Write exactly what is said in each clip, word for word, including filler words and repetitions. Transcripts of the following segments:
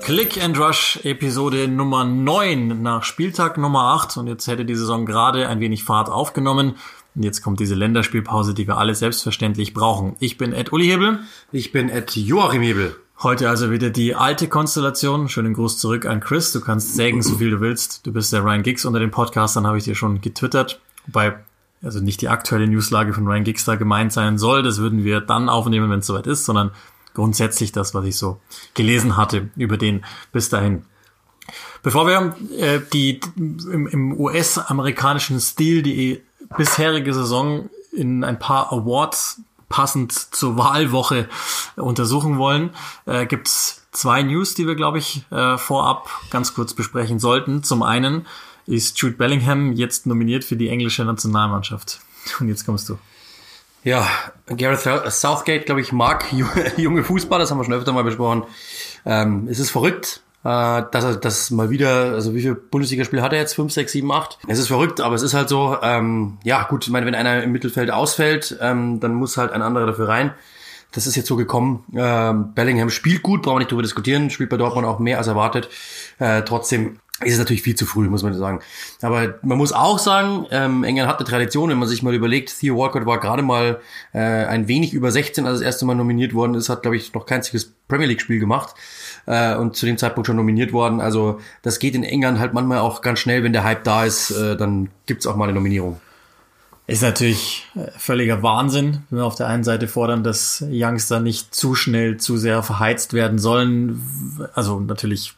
Click and Rush Episode Nummer neun nach Spieltag Nummer acht und jetzt hätte die Saison gerade ein wenig Fahrt aufgenommen und jetzt kommt diese Länderspielpause, die wir alle selbstverständlich brauchen. Ich bin Ed Uli Hebel. Ich bin Ed Joachim Hebel. Heute also wieder die alte Konstellation. Schönen Gruß zurück an Chris. Du kannst sägen, so viel du willst. Du bist der Ryan Giggs unter den Podcastern, habe ich dir schon getwittert. Wobei also nicht die aktuelle Newslage von Ryan Giggs da gemeint sein soll. Das würden wir dann aufnehmen, wenn es soweit ist, sondern grundsätzlich das, was ich so gelesen hatte über den bis dahin. Bevor wir äh, die im, im U S-amerikanischen Stil die bisherige Saison in ein paar Awards passend zur Wahlwoche untersuchen wollen, äh, gibt's zwei News, die wir, glaube ich, äh, vorab ganz kurz besprechen sollten. Zum einen ist Jude Bellingham jetzt nominiert für die englische Nationalmannschaft. Und jetzt kommst du. Ja, Gareth Southgate, glaube ich, mag junge Fußballer, das haben wir schon öfter mal besprochen. Ähm, es ist verrückt, äh, dass er das mal wieder, also wie viele Bundesligaspiele hat er jetzt? Fünf, sechs, sieben, acht? Es ist verrückt, aber es ist halt so, ähm, ja gut, ich meine, wenn einer im Mittelfeld ausfällt, ähm, dann muss halt ein anderer dafür rein. Das ist jetzt so gekommen. Ähm, Bellingham spielt gut, brauchen wir nicht drüber diskutieren, spielt bei Dortmund auch mehr als erwartet. Äh, trotzdem ist es natürlich viel zu früh, muss man sagen. Aber man muss auch sagen, ähm, England hat eine Tradition, wenn man sich mal überlegt, Theo Walcott war gerade mal äh, ein wenig über sechzehn, als das erste Mal nominiert worden ist, hat, glaube ich, noch kein einziges Premier League-Spiel gemacht äh, und zu dem Zeitpunkt schon nominiert worden. Also das geht in England halt manchmal auch ganz schnell, wenn der Hype da ist, äh, dann gibt's auch mal eine Nominierung. Ist natürlich völliger Wahnsinn, wenn wir auf der einen Seite fordern, dass Youngster nicht zu schnell, zu sehr verheizt werden sollen. Also natürlich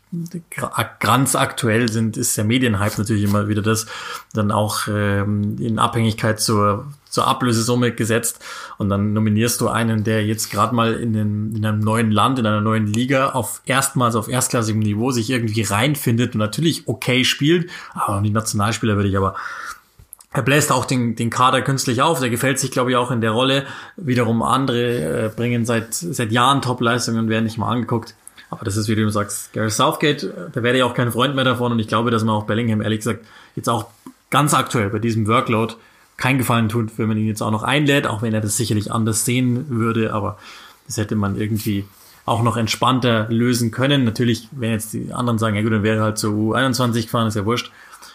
ganz aktuell sind, ist der Medienhype natürlich immer wieder das, dann auch ähm, in Abhängigkeit zur zur Ablösesumme gesetzt und dann nominierst du einen, der jetzt gerade mal in, den, in einem neuen Land, in einer neuen Liga auf erstmals auf erstklassigem Niveau sich irgendwie reinfindet und natürlich okay spielt, aber die Nationalspieler würde ich aber er bläst auch den, den Kader künstlich auf. Der gefällt sich, glaube ich, auch in der Rolle. Wiederum andere äh, bringen seit seit Jahren Top-Leistungen und werden nicht mal angeguckt. Aber das ist, wie du sagst, Gareth Southgate, da werde ich auch kein Freund mehr davon. Und ich glaube, dass man auch Bellingham, ehrlich gesagt, jetzt auch ganz aktuell bei diesem Workload keinen Gefallen tut, wenn man ihn jetzt auch noch einlädt, auch wenn er das sicherlich anders sehen würde. Aber das hätte man irgendwie auch noch entspannter lösen können. Natürlich, wenn jetzt die anderen sagen, ja gut, dann wäre halt so U einundzwanzig gefahren, ist ja wurscht.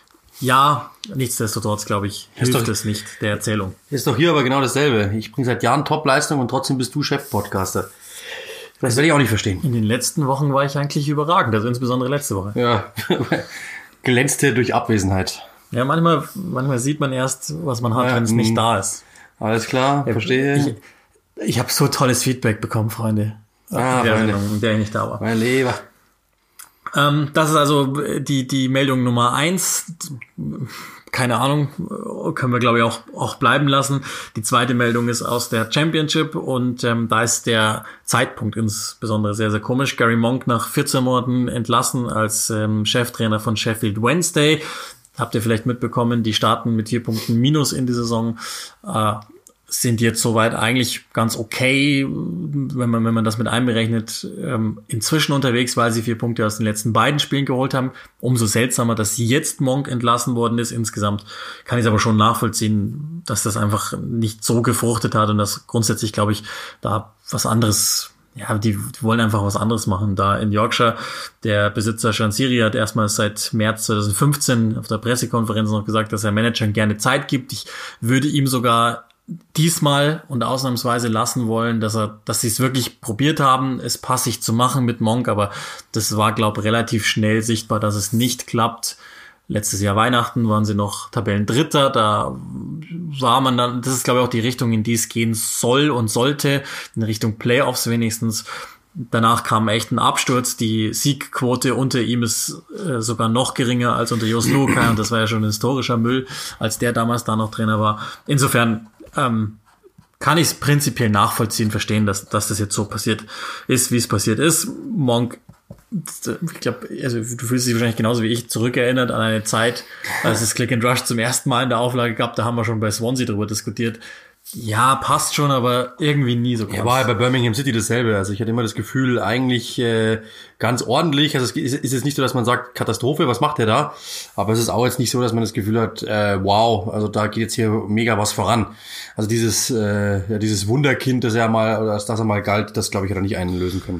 Ja, nichtsdestotrotz, glaube ich, hilft doch, es nicht der Erzählung. Ist doch hier aber genau dasselbe. Ich bringe seit Jahren Top-Leistung und trotzdem bist du Chef-Podcaster. Das werde ich auch nicht verstehen. In den letzten Wochen war ich eigentlich überragend, also insbesondere letzte Woche. Ja, glänzte durch Abwesenheit. Ja, manchmal manchmal sieht man erst, was man hat, ja, wenn es nicht da ist. Alles klar, ja, verstehe. Ich, ich habe so tolles Feedback bekommen, Freunde. Ah, in der Freunde. Sendung, in der ich nicht da war. Mein Lieber. Ähm, das ist also die die Meldung Nummer eins. Keine Ahnung, können wir glaube ich auch auch bleiben lassen. Die zweite Meldung ist aus der Championship und ähm, da ist der Zeitpunkt insbesondere sehr, sehr komisch. Gary Monk nach vierzehn Monaten entlassen als ähm, Cheftrainer von Sheffield Wednesday. Habt ihr vielleicht mitbekommen, die starten mit vier Punkten Minus in die Saison. Äh, sind jetzt soweit eigentlich ganz okay, wenn man wenn man das mit einberechnet, ähm, inzwischen unterwegs, weil sie vier Punkte aus den letzten beiden Spielen geholt haben. Umso seltsamer, dass jetzt Monk entlassen worden ist. Insgesamt kann ich es aber schon nachvollziehen, dass das einfach nicht so gefruchtet hat und dass grundsätzlich, glaube ich, da was anderes, ja, die, die wollen einfach was anderes machen. Da in Yorkshire, der Besitzer Shansiri hat erstmals seit März zwanzig fünfzehn auf der Pressekonferenz noch gesagt, dass er Managern gerne Zeit gibt. Ich würde ihm sogar diesmal und ausnahmsweise lassen wollen, dass er, dass sie es wirklich probiert haben, es passig zu machen mit Monk, aber das war, glaube ich, relativ schnell sichtbar, dass es nicht klappt. Letztes Jahr Weihnachten waren sie noch Tabellendritter, da war man dann, das ist, glaube ich, auch die Richtung, in die es gehen soll und sollte, in Richtung Playoffs wenigstens. Danach kam echt ein Absturz, die Siegquote unter ihm ist äh, sogar noch geringer als unter Jos Luhukay und das war ja schon ein historischer Müll, als der damals da noch Trainer war. Insofern ähm, kann ich es prinzipiell nachvollziehen, verstehen, dass, dass das jetzt so passiert ist, wie es passiert ist. Monk, ich glaube, also du fühlst dich wahrscheinlich genauso wie ich zurückerinnert an eine Zeit, als es Click and Rush zum ersten Mal in der Auflage gab, da haben wir schon bei Swansea drüber diskutiert. Ja, passt schon, aber irgendwie nie so ganz. Ja, war ja bei Birmingham City dasselbe. Also ich hatte immer das Gefühl, eigentlich äh, ganz ordentlich. Also es ist, ist jetzt nicht so, dass man sagt, Katastrophe, was macht der da? Aber es ist auch jetzt nicht so, dass man das Gefühl hat, äh, wow, also da geht jetzt hier mega was voran. Also dieses äh, ja, dieses Wunderkind, das er mal, oder dass das er mal galt, das glaube ich hat er nicht einlösen können.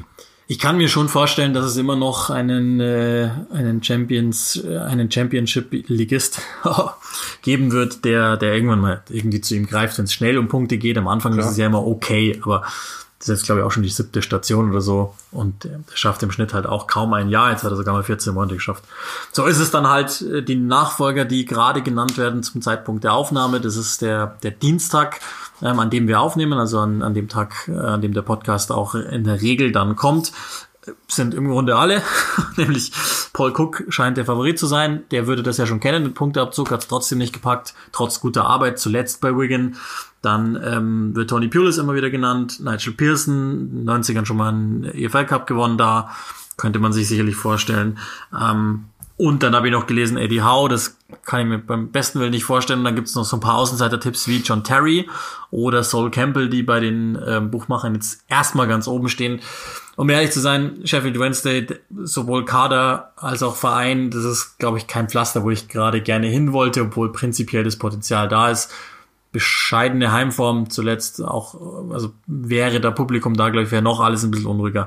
Ich kann mir schon vorstellen, dass es immer noch einen äh, einen Champions äh, einen Championship-Ligist geben wird, der der irgendwann mal irgendwie zu ihm greift, wenn es schnell um Punkte geht. Am Anfang Klar. ist es ja immer okay, aber das ist jetzt, glaube ich, auch schon die siebte Station oder so. Und der schafft im Schnitt halt auch kaum ein Jahr. Jetzt hat er sogar mal vierzehn Monate geschafft. So ist es dann halt die Nachfolger, die gerade genannt werden zum Zeitpunkt der Aufnahme. Das ist der der Dienstag, ähm, an dem wir aufnehmen, also an, an dem Tag, äh, an dem der Podcast auch in der Regel dann kommt. Sind im Grunde alle, nämlich Paul Cook scheint der Favorit zu sein. Der würde das ja schon kennen, den Punkteabzug, hat es trotzdem nicht gepackt, trotz guter Arbeit, zuletzt bei Wigan. Dann ähm, wird Tony Pulis immer wieder genannt, Nigel Pearson, in den neunzigern schon mal einen E F L Cup gewonnen, da könnte man sich sicherlich vorstellen. Ähm, und dann habe ich noch gelesen, Eddie Howe, das kann ich mir beim besten Willen nicht vorstellen. Und dann gibt es noch so ein paar Außenseiter-Tipps wie John Terry oder Sol Campbell, die bei den ähm, Buchmachern jetzt erstmal ganz oben stehen. Um ehrlich zu sein, Sheffield Wednesday, sowohl Kader als auch Verein, das ist, glaube ich, kein Pflaster, wo ich gerade gerne hin wollte, obwohl prinzipiell das Potenzial da ist. Bescheidene Heimform zuletzt auch, also wäre da Publikum da, glaube ich, wäre noch alles ein bisschen unruhiger.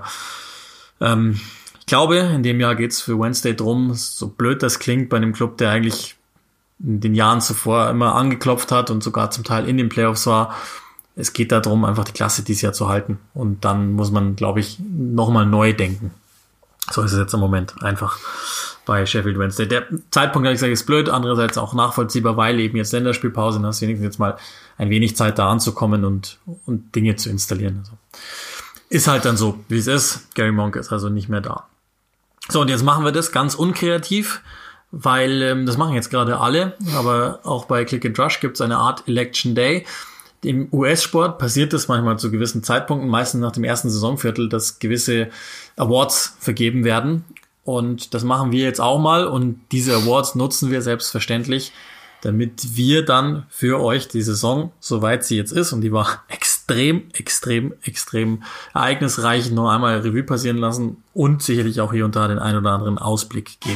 Ähm, ich glaube, in dem Jahr geht's für Wednesday drum, so blöd das klingt, bei einem Club, der eigentlich in den Jahren zuvor immer angeklopft hat und sogar zum Teil in den Playoffs war. Es geht darum, einfach die Klasse dieses Jahr zu halten. Und dann muss man, glaube ich, nochmal neu denken. So ist es jetzt im Moment einfach bei Sheffield Wednesday. Der Zeitpunkt, habe ich gesagt, ist blöd. Andererseits auch nachvollziehbar, weil eben jetzt Länderspielpause und hast wenigstens jetzt mal ein wenig Zeit da anzukommen und, und Dinge zu installieren. Also ist halt dann so, wie es ist. Gary Monk ist also nicht mehr da. So, und jetzt machen wir das ganz unkreativ, weil ähm, das machen jetzt gerade alle. Aber auch bei Click and Rush gibt es eine Art Election Day. Im U S-Sport passiert es manchmal zu gewissen Zeitpunkten, meistens nach dem ersten Saisonviertel, dass gewisse Awards vergeben werden. Und das machen wir jetzt auch mal. Und diese Awards nutzen wir selbstverständlich, damit wir dann für euch die Saison, soweit sie jetzt ist, und die war extrem, extrem, extrem ereignisreich, noch einmal Revue passieren lassen und sicherlich auch hier und da den ein oder anderen Ausblick geben.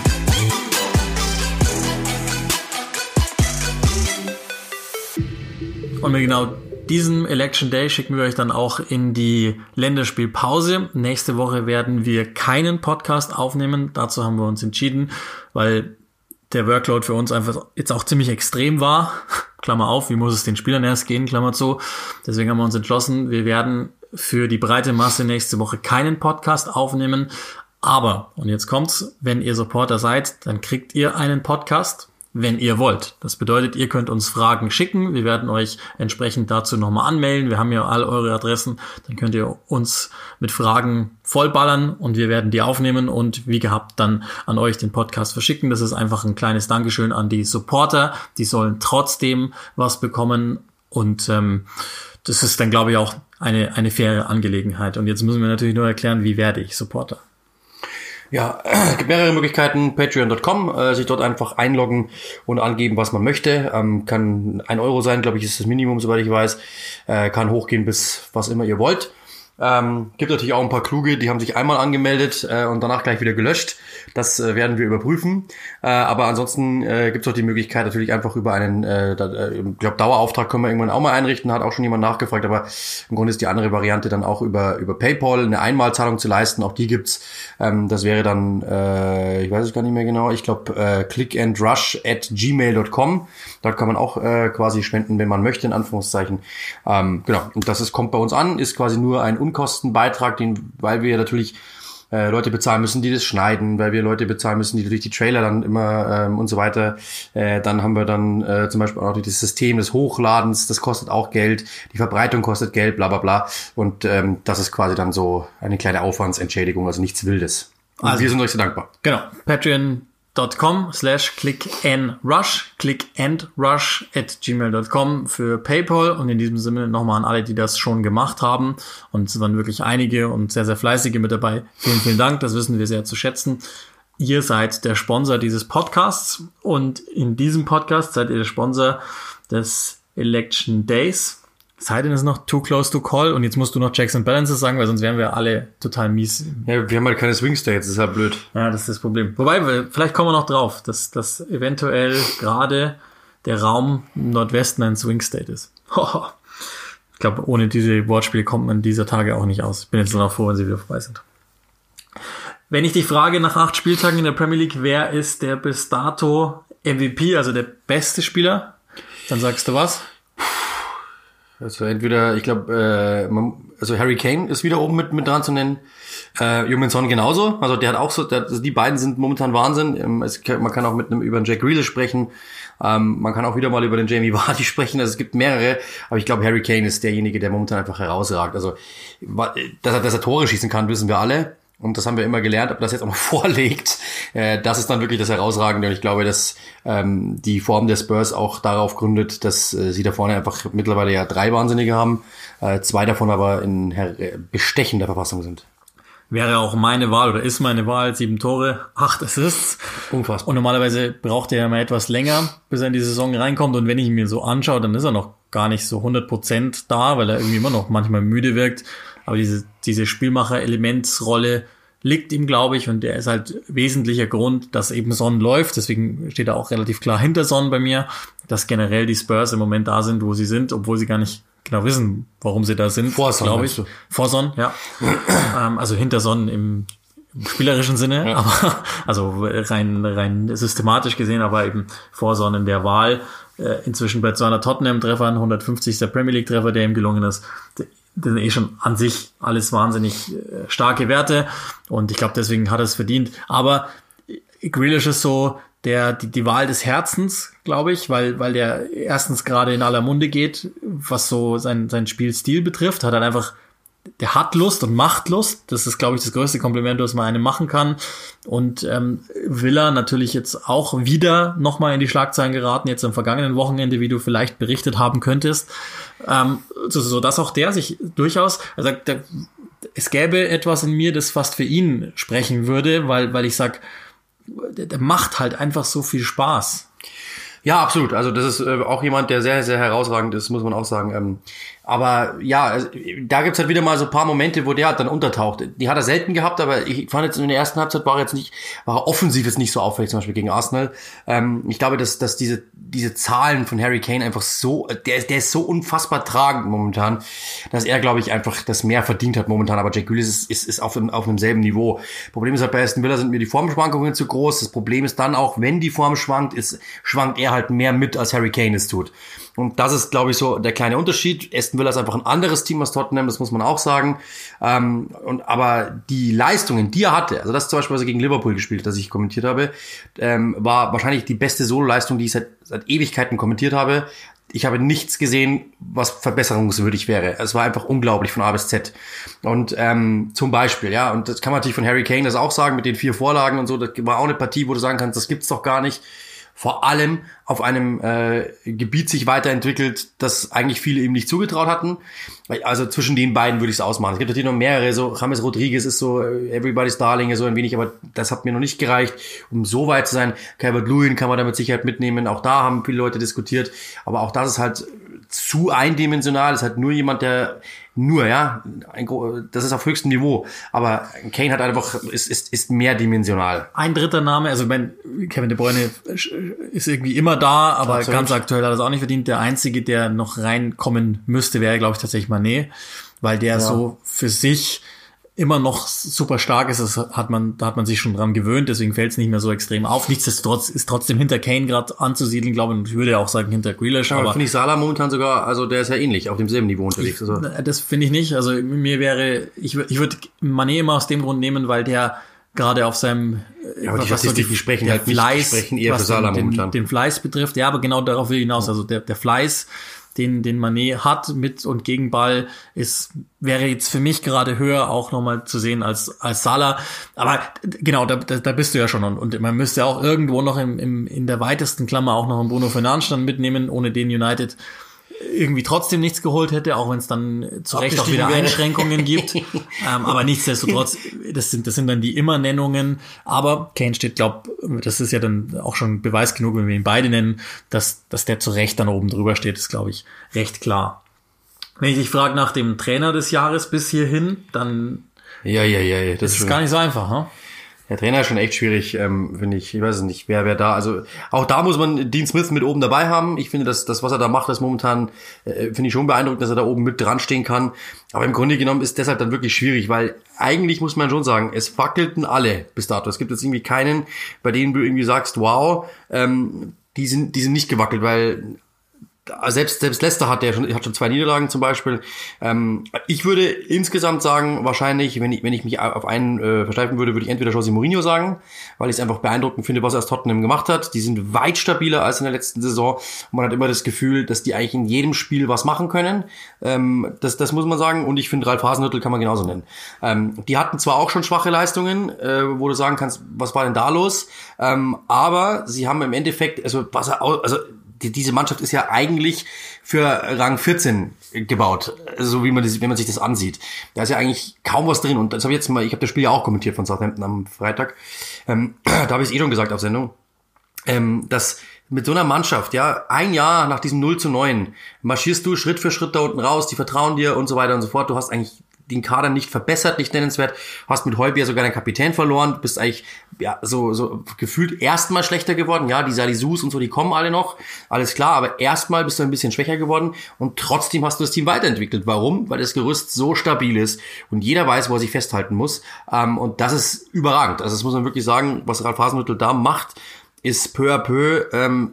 Und mit genau diesem Election Day schicken wir euch dann auch in die Länderspielpause. Nächste Woche werden wir keinen Podcast aufnehmen. Dazu haben wir uns entschieden, weil der Workload für uns einfach jetzt auch ziemlich extrem war. Klammer auf, wie muss es den Spielern erst gehen, Klammer zu. Deswegen haben wir uns entschlossen, wir werden für die breite Masse nächste Woche keinen Podcast aufnehmen. Aber, und jetzt kommt's, wenn ihr Supporter seid, dann kriegt ihr einen Podcast, wenn ihr wollt. Das bedeutet, ihr könnt uns Fragen schicken. Wir werden euch entsprechend dazu nochmal anmelden. Wir haben ja all eure Adressen. Dann könnt ihr uns mit Fragen vollballern und wir werden die aufnehmen und wie gehabt dann an euch den Podcast verschicken. Das ist einfach ein kleines Dankeschön an die Supporter. Die sollen trotzdem was bekommen und ähm, das ist dann, glaube ich, auch eine, eine faire Angelegenheit. Und jetzt müssen wir natürlich nur erklären, wie werde ich Supporter? Ja, es gibt mehrere Möglichkeiten. Patreon Punkt com, äh, sich dort einfach einloggen und angeben, was man möchte. Ähm, kann ein Euro sein, glaube ich, ist das Minimum, soweit ich weiß. Äh, kann hochgehen bis was immer ihr wollt. Ähm, gibt natürlich auch ein paar Kluge, die haben sich einmal angemeldet äh, und danach gleich wieder gelöscht. Das äh, werden wir überprüfen. Äh, aber ansonsten äh, gibt es auch die Möglichkeit, natürlich einfach über einen, äh, da, äh, ich glaube, Dauerauftrag können wir irgendwann auch mal einrichten, hat auch schon jemand nachgefragt, aber im Grunde ist die andere Variante dann auch über über PayPal eine Einmalzahlung zu leisten. Auch die gibt's. Ähm, das wäre dann, äh, ich weiß es gar nicht mehr genau, ich glaube äh, clickandrush at gmail Punkt com. Dort kann man auch äh, quasi spenden, wenn man möchte, in Anführungszeichen. Ähm, genau, und das ist, kommt bei uns an, ist quasi nur ein Unkostenbeitrag, den, weil wir natürlich äh, Leute bezahlen müssen, die das schneiden, weil wir Leute bezahlen müssen, die durch die Trailer dann immer ähm, und so weiter. Äh, dann haben wir dann äh, zum Beispiel auch noch das System des Hochladens, das kostet auch Geld, die Verbreitung kostet Geld, bla bla bla. Und ähm, das ist quasi dann so eine kleine Aufwandsentschädigung, also nichts Wildes. Und also, wir sind euch sehr dankbar. Genau, Patreon Dot com slash click and rush, click and rush at gmail Punkt com für PayPal und in diesem Sinne nochmal an alle, die das schon gemacht haben und es waren wirklich einige und sehr, sehr fleißige mit dabei. Vielen, vielen Dank, das wissen wir sehr zu schätzen. Ihr seid der Sponsor dieses Podcasts und in diesem Podcast seid ihr der Sponsor des Election Days. Seid denn es noch too close to call und jetzt musst du noch Checks and Balances sagen, weil sonst wären wir alle total mies. Ja, wir haben halt keine Swing States, das ist halt blöd. Ja, das ist das Problem. Wobei, wir, vielleicht kommen wir noch drauf, dass, dass eventuell gerade der Raum im Nordwesten ein Swing State ist. Ich glaube, ohne diese Wortspiele kommt man dieser Tage auch nicht aus. Ich bin jetzt nur noch froh, wenn sie wieder vorbei sind. Wenn ich dich frage nach acht Spieltagen in der Premier League, wer ist der bis dato M V P, also der beste Spieler, dann sagst du was? Also entweder, ich glaube, äh, also Harry Kane ist wieder oben mit mit dran zu nennen. Äh, Heung-min Son genauso. Also der hat auch so, der, also die beiden sind momentan Wahnsinn. Ähm, es, man kann auch mit einem über einen Jack Grealish sprechen. Ähm, man kann auch wieder mal über den Jamie Vardy sprechen. Also es gibt mehrere. Aber ich glaube, Harry Kane ist derjenige, der momentan einfach herausragt. Also dass er, dass er Tore schießen kann, wissen wir alle. Und das haben wir immer gelernt, ob das jetzt auch noch vorlegt, äh, das ist dann wirklich das Herausragende. Und ich glaube, dass ähm, die Form der Spurs auch darauf gründet, dass äh, sie da vorne einfach mittlerweile ja drei Wahnsinnige haben, äh, zwei davon aber in äh, bestechender Verfassung sind. Wäre auch meine Wahl oder ist meine Wahl, sieben Tore, acht Assists. Unfassbar. Und normalerweise braucht er ja mal etwas länger, bis er in die Saison reinkommt. Und wenn ich ihn mir so anschaue, dann ist er noch gar nicht so hundert Prozent da, weil er irgendwie immer noch manchmal müde wirkt. Aber diese, diese Spielmacher-Elementsrolle liegt ihm, glaube ich, und der ist halt wesentlicher Grund, dass eben Son läuft. Deswegen steht er auch relativ klar hinter Son bei mir, dass generell die Spurs im Moment da sind, wo sie sind, obwohl sie gar nicht genau wissen, warum sie da sind, vor Son, glaube ich. Vor Son, ja. ähm, also hinter Son im, im spielerischen Sinne, ja. aber also rein rein systematisch gesehen, aber eben vor Son in der Wahl. Äh, inzwischen bei zweihundert Tottenham-Treffern, hundertfünfzigster Premier League-Treffer, der ihm gelungen ist. Das sind eh schon an sich alles wahnsinnig äh, starke Werte und ich glaube, deswegen hat er es verdient. Aber Grealish ist so der die, die Wahl des Herzens, glaube ich, weil weil der erstens gerade in aller Munde geht, was so sein sein Spielstil betrifft, hat er einfach, der hat Lust und macht Lust. Das ist, glaube ich, das größte Kompliment, was man einem machen kann. Und ähm, Villa natürlich jetzt auch wieder nochmal in die Schlagzeilen geraten, jetzt am vergangenen Wochenende, wie du vielleicht berichtet haben könntest. Ähm, so, so dass auch der sich durchaus, also der, es gäbe etwas in mir, das fast für ihn sprechen würde, weil weil ich sag, der, der macht halt einfach so viel Spaß. Ja, absolut. Also das ist äh, auch jemand, der sehr, sehr herausragend ist, muss man auch sagen. Ähm, aber ja, also, da gibt's halt wieder mal so ein paar Momente, wo der halt dann untertaucht. Die hat er selten gehabt, aber ich fand jetzt in der ersten Halbzeit war er jetzt nicht, war er offensiv jetzt nicht so auffällig, zum Beispiel gegen Arsenal. Ähm, ich glaube, dass dass diese diese Zahlen von Harry Kane einfach so, der ist der ist so unfassbar tragend momentan, dass er, glaube ich, einfach das mehr verdient hat momentan. Aber Jack Grealish ist ist, ist auf einem auf einem selben Niveau. Problem ist halt bei Aston Villa sind mir die Formschwankungen zu groß. Das Problem ist dann auch, wenn die Form schwankt, ist schwankt er halt mehr mit, als Harry Kane es tut. Und das ist, glaube ich, so der kleine Unterschied. Aston Villa ist einfach ein anderes Team als Tottenham, das muss man auch sagen. Ähm, und aber die Leistungen, die er hatte, also das zum Beispiel, was er gegen Liverpool gespielt hat, das ich kommentiert habe, ähm, war wahrscheinlich die beste Solo-Leistung, die ich seit, seit Ewigkeiten kommentiert habe. Ich habe nichts gesehen, was verbesserungswürdig wäre. Es war einfach unglaublich von A bis Z. Und ähm, zum Beispiel, ja, und das kann man natürlich von Harry Kane das auch sagen, mit den vier Vorlagen und so, das war auch eine Partie, wo du sagen kannst, das gibt's doch gar nicht. Vor allem auf einem äh, Gebiet sich weiterentwickelt, das eigentlich viele ihm nicht zugetraut hatten. Also zwischen den beiden würde ich es ausmachen. Es gibt natürlich noch mehrere, so James Rodriguez ist so Everybody's Darling, so ein wenig, aber das hat mir noch nicht gereicht, um so weit zu sein. Calvert-Lewin kann man da mit Sicherheit mitnehmen, auch da haben viele Leute diskutiert, aber auch das ist halt zu eindimensional, es hat nur jemand, der nur, ja, ein, das ist auf höchstem Niveau, aber Kane hat einfach, ist, ist, ist mehrdimensional. Ein dritter Name, also ich meine, Kevin De Bruyne ist irgendwie immer da, aber Absolut. Ganz aktuell hat er es auch nicht verdient. Der einzige, der noch reinkommen müsste, wäre, glaube ich, tatsächlich Mané, weil der ja. so für sich immer noch super stark ist, das hat man, da hat man sich schon dran gewöhnt, deswegen fällt es nicht mehr so extrem auf. Nichtsdestotrotz ist trotzdem hinter Kane gerade anzusiedeln, glaube ich, und ich würde ja auch sagen hinter Grealish. Ja, aber finde ich Salah momentan sogar, also der ist ja ähnlich, auf demselben Niveau unterwegs. Ich, also. Das finde ich nicht, also mir wäre, ich, ich würde Mané immer aus dem Grund nehmen, weil der gerade auf seinem, ja, aber die Statistiken so sprechen halt nicht, Fleiß, sprechen eher für Salah den, momentan. Den, den Fleiß betrifft, ja, aber genau darauf will ich hinaus, also der, der Fleiß, den den Mané hat mit und gegen Ball, ist wäre jetzt für mich gerade höher auch nochmal zu sehen als als Salah. Aber genau, da, da, da bist du ja schon. Und, und man müsste auch irgendwo noch im, im, in der weitesten Klammer auch noch einen Bruno Fernandes dann mitnehmen, ohne den United irgendwie trotzdem nichts geholt hätte, auch wenn es dann zu Recht auch wieder Einschränkungen gibt. ähm, aber nichtsdestotrotz, das sind das sind dann die Immer-Nennungen. Aber Kane steht, glaub, das ist ja dann auch schon Beweis genug, wenn wir ihn beide nennen, dass dass der zu Recht dann oben drüber steht, ist, glaube ich, recht klar. Wenn ich dich frage nach dem Trainer des Jahres bis hierhin, dann ja, ja, ja, ja, das ist, ist gar nicht so einfach, ne? Der Trainer ist schon echt schwierig, ähm, finde ich. Ich weiß es nicht, wer wer da. Also auch da muss man Dean Smith mit oben dabei haben. Ich finde, dass das, was er da macht, ist momentan, äh, finde ich schon beeindruckend, dass er da oben mit dran stehen kann. Aber im Grunde genommen ist deshalb dann wirklich schwierig, weil eigentlich muss man schon sagen, es wackelten alle bis dato. Es gibt jetzt irgendwie keinen, bei denen du irgendwie sagst, wow, ähm, die sind die sind nicht gewackelt, weil Selbst, selbst Leicester hat ja schon, hat schon zwei Niederlagen zum Beispiel. Ähm, ich würde insgesamt sagen, wahrscheinlich, wenn ich, wenn ich mich auf einen äh, versteifen würde, würde ich entweder José Mourinho sagen, weil ich es einfach beeindruckend finde, was er aus Tottenham gemacht hat. Die sind weit stabiler als in der letzten Saison. Und man hat immer das Gefühl, dass die eigentlich in jedem Spiel was machen können. Ähm, das, das muss man sagen. Und ich finde, Ralf Hasenhüttl kann man genauso nennen. Ähm, die hatten zwar auch schon schwache Leistungen, äh, wo du sagen kannst, was war denn da los? Ähm, aber sie haben im Endeffekt, also was er, also Die, diese Mannschaft ist ja eigentlich für Rang vierzehn gebaut, so wie man das, wenn man sich das ansieht. Da ist ja eigentlich kaum was drin. Und das habe ich jetzt mal, ich habe das Spiel ja auch kommentiert von Southampton am Freitag. Ähm, da habe ich es eh schon gesagt auf Sendung, ähm, dass mit so einer Mannschaft, ja, ein Jahr nach diesem null zu neun marschierst du Schritt für Schritt da unten raus, die vertrauen dir und so weiter und so fort. Du hast eigentlich den Kader nicht verbessert, nicht nennenswert, hast mit Højbjerg sogar deinen Kapitän verloren, bist eigentlich ja so so gefühlt erstmal schlechter geworden. Ja, die Salisus und so, die kommen alle noch, alles klar, aber erstmal bist du ein bisschen schwächer geworden und trotzdem hast du das Team weiterentwickelt. Warum? Weil das Gerüst so stabil ist und jeder weiß, wo er sich festhalten muss, ähm, und das ist überragend. Also das muss man wirklich sagen, was Ralf Hasenhüttl da macht, ist peu à peu, ähm,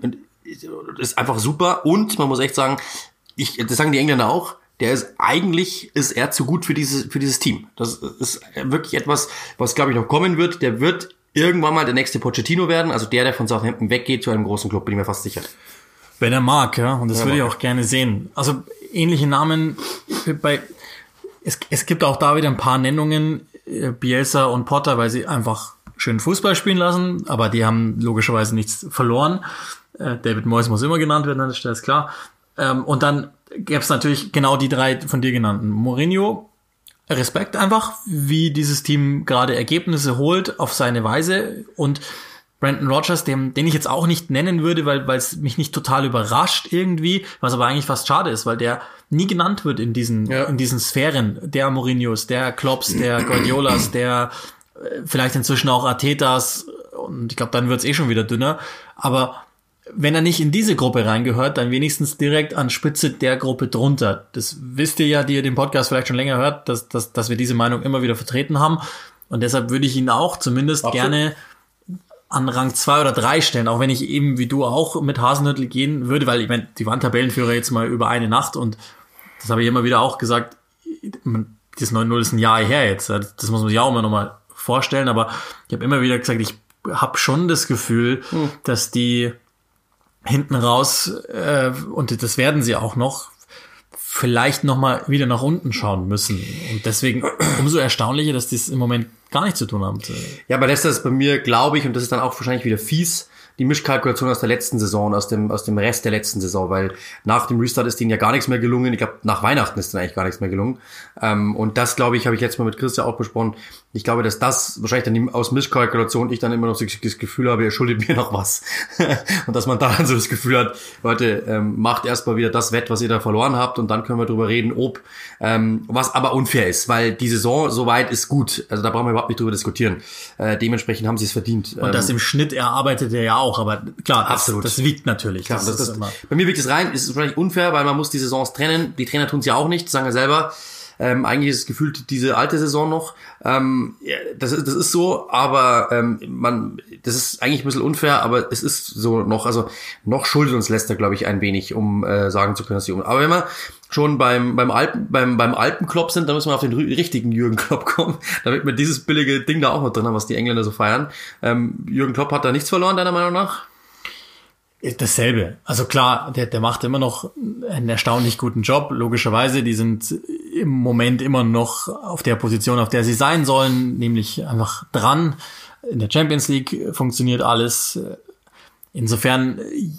ist einfach super und man muss echt sagen, ich, das sagen die Engländer auch, der ist eigentlich, ist er zu gut für dieses, für dieses Team. Das ist wirklich etwas, was, glaube ich, noch kommen wird. Der wird irgendwann mal der nächste Pochettino werden, also der, der von Southampton weggeht zu einem großen Club, bin ich mir fast sicher. Wenn er mag, ja, und das ja, würde ich auch gerne sehen. Also ähnliche Namen bei, es, es gibt auch da wieder ein paar Nennungen, Bielsa und Potter, weil sie einfach schön Fußball spielen lassen, aber die haben logischerweise nichts verloren. David Moyes muss immer genannt werden, an der Stelle ist klar. Und dann gäbe es natürlich genau die drei von dir genannten. Mourinho, Respekt einfach, wie dieses Team gerade Ergebnisse holt auf seine Weise, und Brendan Rodgers, den, den ich jetzt auch nicht nennen würde, weil weil es mich nicht total überrascht irgendwie, was aber eigentlich fast schade ist, weil der nie genannt wird in diesen ja. in diesen Sphären der Mourinhos, der Klopps, der Guardiolas, der äh, vielleicht inzwischen auch Artetas, und ich glaube, dann wird's eh schon wieder dünner, aber wenn er nicht in diese Gruppe reingehört, dann wenigstens direkt an Spitze der Gruppe drunter. Das wisst ihr ja, die ihr den Podcast vielleicht schon länger hört, dass, dass, dass wir diese Meinung immer wieder vertreten haben. Und deshalb würde ich ihn auch zumindest Absolut. gerne an Rang zwei oder drei stellen, auch wenn ich eben wie du auch mit Hasenhüttl gehen würde, weil ich meine, die waren Tabellenführer jetzt mal über eine Nacht, und das habe ich immer wieder auch gesagt, das neun null ist ein Jahr her jetzt, das muss man sich auch immer nochmal vorstellen, aber ich habe immer wieder gesagt, ich habe schon das Gefühl, hm. dass die hinten raus, äh, und das werden sie auch noch, vielleicht noch mal wieder nach unten schauen müssen. Und deswegen umso erstaunlicher, dass die es im Moment gar nichts zu tun haben. Ja, aber Leicester ist bei mir, glaube ich, und das ist dann auch wahrscheinlich wieder fies, die Mischkalkulation aus der letzten Saison, aus dem aus dem Rest der letzten Saison, weil nach dem Restart ist denen ja gar nichts mehr gelungen. Ich glaube, nach Weihnachten ist denen eigentlich gar nichts mehr gelungen. Ähm, und das, glaube ich, habe ich jetzt mal mit Christian auch besprochen. Ich glaube, dass das wahrscheinlich dann aus Mischkalkulation ich dann immer noch so das Gefühl habe, ihr schuldet mir noch was. Und dass man da dann so das Gefühl hat, Leute, ähm, macht erstmal wieder das wett, was ihr da verloren habt, und dann können wir drüber reden, ob, ähm, was aber unfair ist, weil die Saison soweit ist gut. Also da brauchen wir überhaupt nicht drüber diskutieren. Äh, dementsprechend haben sie es verdient. Und das ähm, im Schnitt erarbeitet er ja auch, aber klar, das, Absolut. das wiegt natürlich. Klar, das das, das, bei mir wiegt es rein, ist wahrscheinlich unfair, weil man muss die Saisons trennen. Die Trainer tun es ja auch nicht, sagen ja selber. Ähm, eigentlich ist es gefühlt diese alte Saison noch. Ähm, ja, das ist das ist so, aber ähm, man, das ist eigentlich ein bisschen unfair, aber es ist so noch, also noch schuldet uns Leicester, glaube ich, ein wenig, um äh, sagen zu können, dass sie um. Aber wenn wir schon beim beim Alpen beim beim Alpenklopp sind, dann müssen wir auf den richtigen Jürgen Klopp kommen, damit wir dieses billige Ding da auch noch drin haben, was die Engländer so feiern. Ähm, Jürgen Klopp hat da nichts verloren, deiner Meinung nach? Dasselbe. Also klar, der, der macht immer noch einen erstaunlich guten Job. Logischerweise, die sind im Moment immer noch auf der Position, auf der sie sein sollen, nämlich einfach dran. In der Champions League funktioniert alles. Insofern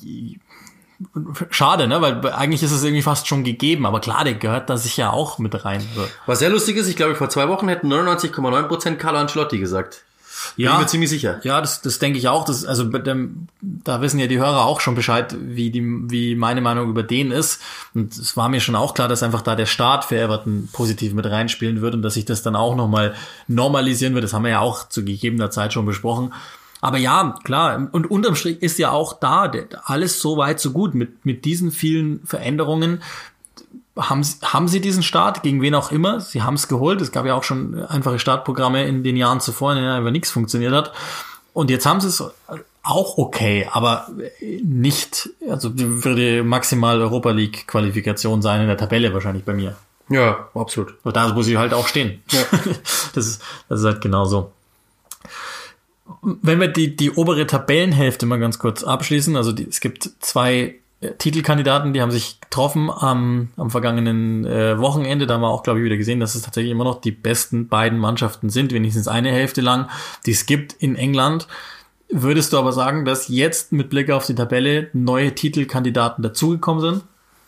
schade, ne? Weil eigentlich ist es irgendwie fast schon gegeben. Aber klar, der gehört da sicher auch mit rein. Was sehr lustig ist, ich glaube, vor zwei Wochen hätten neunundneunzig Komma neun Prozent Carlo Ancelotti gesagt. Ja, bin ich mir ziemlich sicher. Ja, das, das denke ich auch. Das, also dem, da wissen ja die Hörer auch schon Bescheid, wie die, wie meine Meinung über den ist. Und es war mir schon auch klar, dass einfach da der Start für Everton positiv mit reinspielen wird und dass sich das dann auch nochmal normalisieren wird. Das haben wir ja auch zu gegebener Zeit schon besprochen. Aber ja, klar. Und unterm Strich ist ja auch da alles so weit, so gut mit, mit diesen vielen Veränderungen. Haben sie, haben sie diesen Start, gegen wen auch immer, sie haben es geholt. Es gab ja auch schon einfache Startprogramme in den Jahren zuvor, in denen einfach nichts funktioniert hat. Und jetzt haben sie es auch okay, aber nicht, also würde maximal Europa League Qualifikation sein in der Tabelle wahrscheinlich bei mir. Ja, absolut. Und da muss ich halt auch stehen. Ja. Das ist, das ist halt genauso. Wenn wir die, die obere Tabellenhälfte mal ganz kurz abschließen, also die, es gibt zwei Titelkandidaten, die haben sich getroffen am, am vergangenen äh, Wochenende. Da haben wir auch, glaube ich, wieder gesehen, dass es tatsächlich immer noch die besten beiden Mannschaften sind, wenigstens eine Hälfte lang, die es gibt in England. Würdest du aber sagen, dass jetzt mit Blick auf die Tabelle neue Titelkandidaten dazugekommen sind?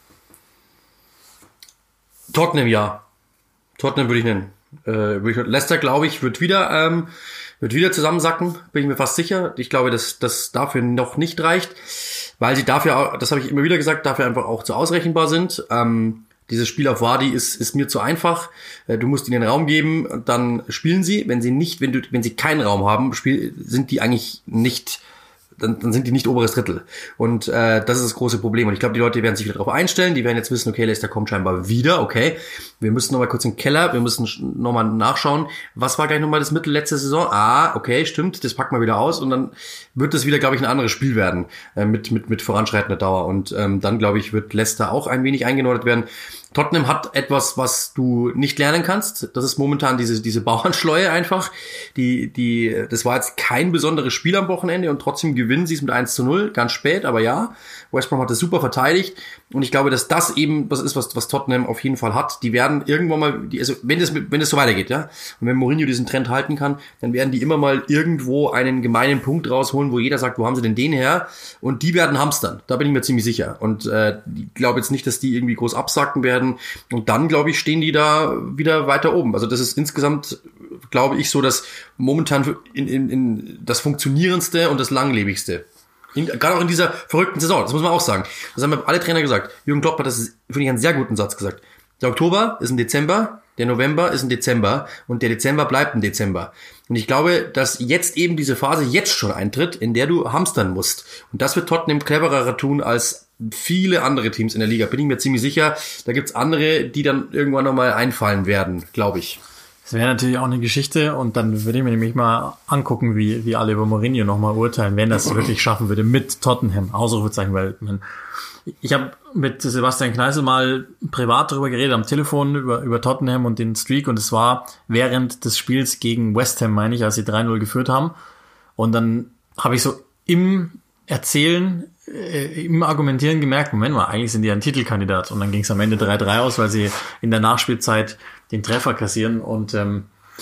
Tottenham, ja. Tottenham würde ich nennen. Äh, würde ich, Leicester, glaube ich, wird wieder ähm, wird wieder zusammensacken, bin ich mir fast sicher. Ich glaube, dass das dafür noch nicht reicht, weil sie dafür, das habe ich immer wieder gesagt, dafür einfach auch zu ausrechenbar sind. Ähm, dieses Spiel auf Vardy ist ist mir zu einfach. Äh, du musst ihnen den Raum geben, dann spielen sie. Wenn sie nicht, wenn du, wenn sie keinen Raum haben, spiel, sind die eigentlich nicht. Dann, dann sind die nicht oberes Drittel. Und äh, das ist das große Problem. Und ich glaube, die Leute werden sich wieder darauf einstellen. Die werden jetzt wissen, okay, Leicester kommt scheinbar wieder. Okay, wir müssen nochmal kurz in den Keller. Wir müssen nochmal nachschauen. Was war gleich nochmal das Mittel letzte Saison? Ah, okay, stimmt. Das packen wir wieder aus. Und dann wird das wieder, glaube ich, ein anderes Spiel werden. Äh, mit mit mit voranschreitender Dauer. Und ähm, dann, glaube ich, wird Leicester auch ein wenig eingenordet werden. Tottenham hat etwas, was du nicht lernen kannst. Das ist momentan diese diese Bauernschleue einfach. Die die das war jetzt kein besonderes Spiel am Wochenende und trotzdem gewinnen sie es mit eins zu null, ganz spät, aber ja. West Brom hat das super verteidigt und ich glaube, dass das eben was ist, was was Tottenham auf jeden Fall hat. Die werden irgendwann mal, die, also wenn es wenn es so weitergeht, ja, und wenn Mourinho diesen Trend halten kann, dann werden die immer mal irgendwo einen gemeinen Punkt rausholen, wo jeder sagt, wo haben sie denn den her? Und die werden hamstern. Da bin ich mir ziemlich sicher. Und äh, ich glaube jetzt nicht, dass die irgendwie groß absacken werden. Und dann, glaube ich, stehen die da wieder weiter oben. Also das ist insgesamt, glaube ich, so das momentan in, in, in das funktionierendste und das langlebigste. In, gerade auch in dieser verrückten Saison, das muss man auch sagen. Das haben alle Trainer gesagt. Jürgen Klopp hat das, finde ich, einen sehr guten Satz gesagt. Der Oktober ist ein Dezember, der November ist ein Dezember und der Dezember bleibt ein Dezember. Und ich glaube, dass jetzt eben diese Phase jetzt schon eintritt, in der du hamstern musst. Und das wird Tottenham cleverer tun als viele andere Teams in der Liga. Bin ich mir ziemlich sicher. Da gibt's andere, die dann irgendwann nochmal einfallen werden, glaube ich. Das wäre natürlich auch eine Geschichte und dann würde ich mir nämlich mal angucken, wie wie alle über Mourinho nochmal urteilen, wenn das wirklich schaffen würde mit Tottenham. Ausrufezeichen, weil man, ich habe mit Sebastian Kneißl mal privat darüber geredet, am Telefon über über Tottenham und den Streak und es war während des Spiels gegen West Ham, meine ich, als sie drei null geführt haben. Und dann habe ich so im Erzählen, äh, im Argumentieren gemerkt, Moment mal, eigentlich sind die ein Titelkandidat. Und dann ging es am Ende drei drei aus, weil sie in der Nachspielzeit den Treffer kassieren. Und ähm,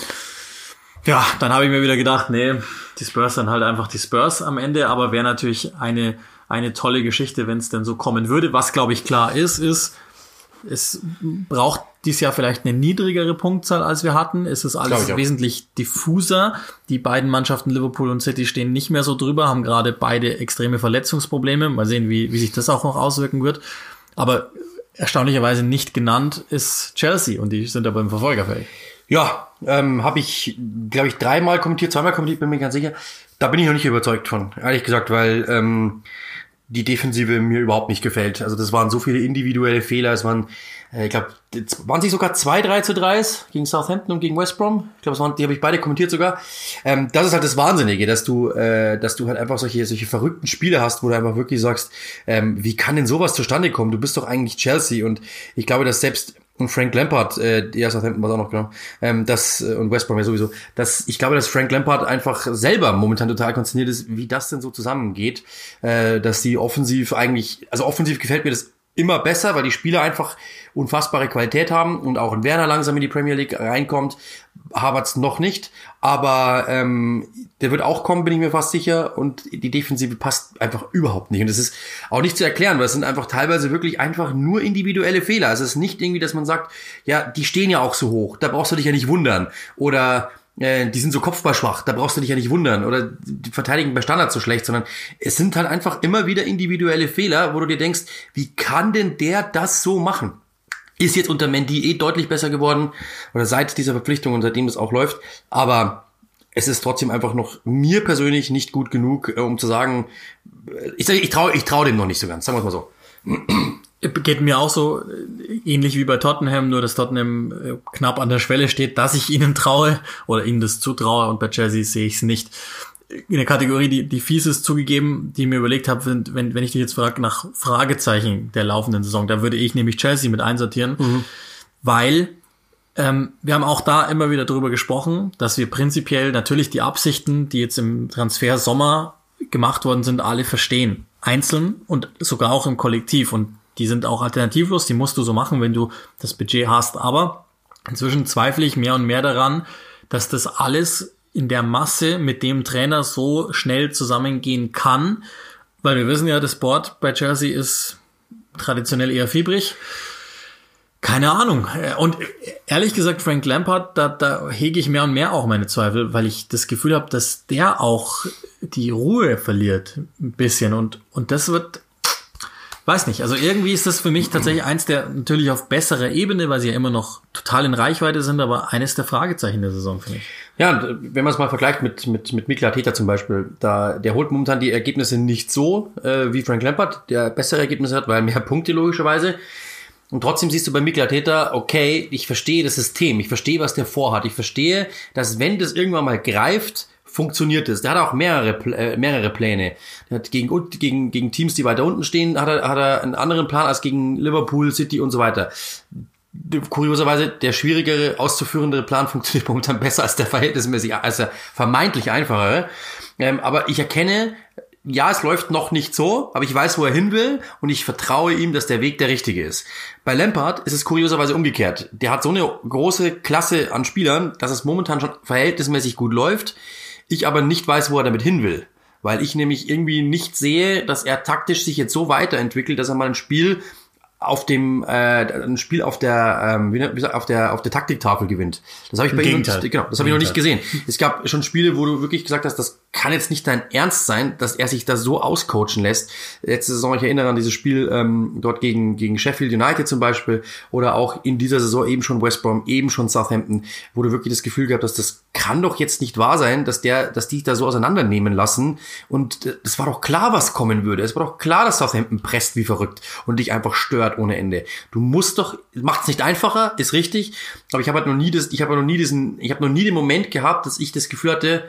ja, dann habe ich mir wieder gedacht, nee, die Spurs dann halt einfach die Spurs am Ende. Aber wäre natürlich eine eine tolle Geschichte, wenn es denn so kommen würde. Was, glaube ich, klar ist, ist, es braucht dieses Jahr vielleicht eine niedrigere Punktzahl, als wir hatten. Es ist alles wesentlich diffuser. Die beiden Mannschaften Liverpool und City stehen nicht mehr so drüber, haben gerade beide extreme Verletzungsprobleme. Mal sehen, wie, wie sich das auch noch auswirken wird. Aber erstaunlicherweise nicht genannt ist Chelsea und die sind aber im Verfolgerfeld. Ja, ähm, habe ich, glaube ich, dreimal kommentiert, zweimal kommentiert, bin mir ganz sicher. Da bin ich noch nicht überzeugt von, ehrlich gesagt, weil ähm, die Defensive mir überhaupt nicht gefällt. Also das waren so viele individuelle Fehler. Es waren, äh, ich glaube, waren sich sogar zwei drei zu dreis gegen Southampton und gegen West Brom. Ich glaube, es waren, die habe ich beide kommentiert sogar. Ähm, das ist halt das Wahnsinnige, dass du, äh, dass du halt einfach solche solche verrückten Spiele hast, wo du einfach wirklich sagst, ähm, wie kann denn sowas zustande kommen? Du bist doch eigentlich Chelsea und ich glaube, dass selbst und Frank Lampard, äh, ja, Southampton war es auch noch genau, ähm, das, äh, und West Brom ja sowieso, dass, ich glaube, dass Frank Lampard einfach selber momentan total konsterniert ist, wie das denn so zusammengeht, äh, dass die offensiv eigentlich, also offensiv gefällt mir das immer besser, weil die Spieler einfach unfassbare Qualität haben und auch ein Werner langsam in die Premier League reinkommt, Havertz noch nicht, aber ähm, der wird auch kommen, bin ich mir fast sicher, und die Defensive passt einfach überhaupt nicht und das ist auch nicht zu erklären, weil es sind einfach teilweise wirklich einfach nur individuelle Fehler. Also es ist nicht irgendwie, dass man sagt, ja, die stehen ja auch so hoch, da brauchst du dich ja nicht wundern oder äh, die sind so kopfballschwach, da brauchst du dich ja nicht wundern. Oder die verteidigen bei Standards so schlecht, sondern es sind halt einfach immer wieder individuelle Fehler, wo du dir denkst, wie kann denn der das so machen? Ist jetzt unter Mendy eh deutlich besser geworden, oder seit dieser Verpflichtung und seitdem es auch läuft, aber es ist trotzdem einfach noch mir persönlich nicht gut genug, um zu sagen, ich, ich traue ich trau dem noch nicht so ganz, sagen wir es mal so. Geht mir auch so, ähnlich wie bei Tottenham, nur dass Tottenham knapp an der Schwelle steht, dass ich ihnen traue oder ihnen das zutraue, und bei Chelsea sehe ich es nicht. In der Kategorie, die, die fies ist zugegeben, die ich mir überlegt habe, sind, wenn, wenn ich dich jetzt frage nach Fragezeichen der laufenden Saison, da würde ich nämlich Chelsea mit einsortieren, mhm. weil ähm, wir haben auch da immer wieder drüber gesprochen, dass wir prinzipiell natürlich die Absichten, die jetzt im Transfer Sommer gemacht worden sind, alle verstehen. Einzeln und sogar auch im Kollektiv, und die sind auch alternativlos, die musst du so machen, wenn du das Budget hast. Aber inzwischen zweifle ich mehr und mehr daran, dass das alles in der Masse mit dem Trainer so schnell zusammengehen kann, weil wir wissen ja, das Board bei Chelsea ist traditionell eher fiebrig. Keine Ahnung. Und ehrlich gesagt, Frank Lampard, da, da hege ich mehr und mehr auch meine Zweifel, weil ich das Gefühl habe, dass der auch die Ruhe verliert ein bisschen, und und das wird, weiß nicht, also irgendwie ist das für mich tatsächlich eins der, natürlich auf besserer Ebene, weil sie ja immer noch total in Reichweite sind, aber eines der Fragezeichen der Saison, finde ich. Ja, und wenn man es mal vergleicht mit mit mit Mikel Arteta zum Beispiel, da der holt momentan die Ergebnisse nicht so äh, wie Frank Lampard, der bessere Ergebnisse hat, weil mehr Punkte logischerweise. Und trotzdem siehst du bei Mikel Arteta, okay, ich verstehe das System, ich verstehe, was der vorhat, ich verstehe, dass wenn das irgendwann mal greift, funktioniert es. Der hat auch mehrere äh, mehrere Pläne. Der hat gegen gegen gegen Teams, die weiter unten stehen, hat er hat er einen anderen Plan als gegen Liverpool, City und so weiter. Kurioserweise der schwierigere, auszuführendere Plan funktioniert momentan besser als der verhältnismäßig, als der vermeintlich einfachere. Ähm, aber ich erkenne, ja, es läuft noch nicht so, aber ich weiß, wo er hin will, und ich vertraue ihm, dass der Weg der richtige ist. Bei Lampard ist es kurioserweise umgekehrt. Der hat so eine große Klasse an Spielern, dass es momentan schon verhältnismäßig gut läuft, ich aber nicht weiß, wo er damit hin will. Weil ich nämlich irgendwie nicht sehe, dass er taktisch sich jetzt so weiterentwickelt, dass er mal ein Spiel auf dem äh, ein Spiel auf der ähm, wie gesagt, auf der auf der Taktiktafel gewinnt. Das habe ich bei ihm noch, genau, das habe ich noch nicht gesehen. Es gab schon Spiele, wo du wirklich gesagt hast, das kann jetzt nicht dein Ernst sein, dass er sich da so auscoachen lässt. Letzte Saison, ich erinnere an dieses Spiel ähm, dort gegen gegen Sheffield United zum Beispiel, oder auch in dieser Saison eben schon West Brom, eben schon Southampton, wo du wirklich das Gefühl gehabt hast, das kann doch jetzt nicht wahr sein, dass der, dass die da so auseinandernehmen lassen. Und es war doch klar, was kommen würde. Es war doch klar, dass Southampton presst wie verrückt und dich einfach stört ohne Ende. Du musst doch, macht's nicht einfacher, ist richtig. Aber ich habe halt noch nie das, ich habe noch nie diesen, ich habe noch nie den Moment gehabt, dass ich das Gefühl hatte,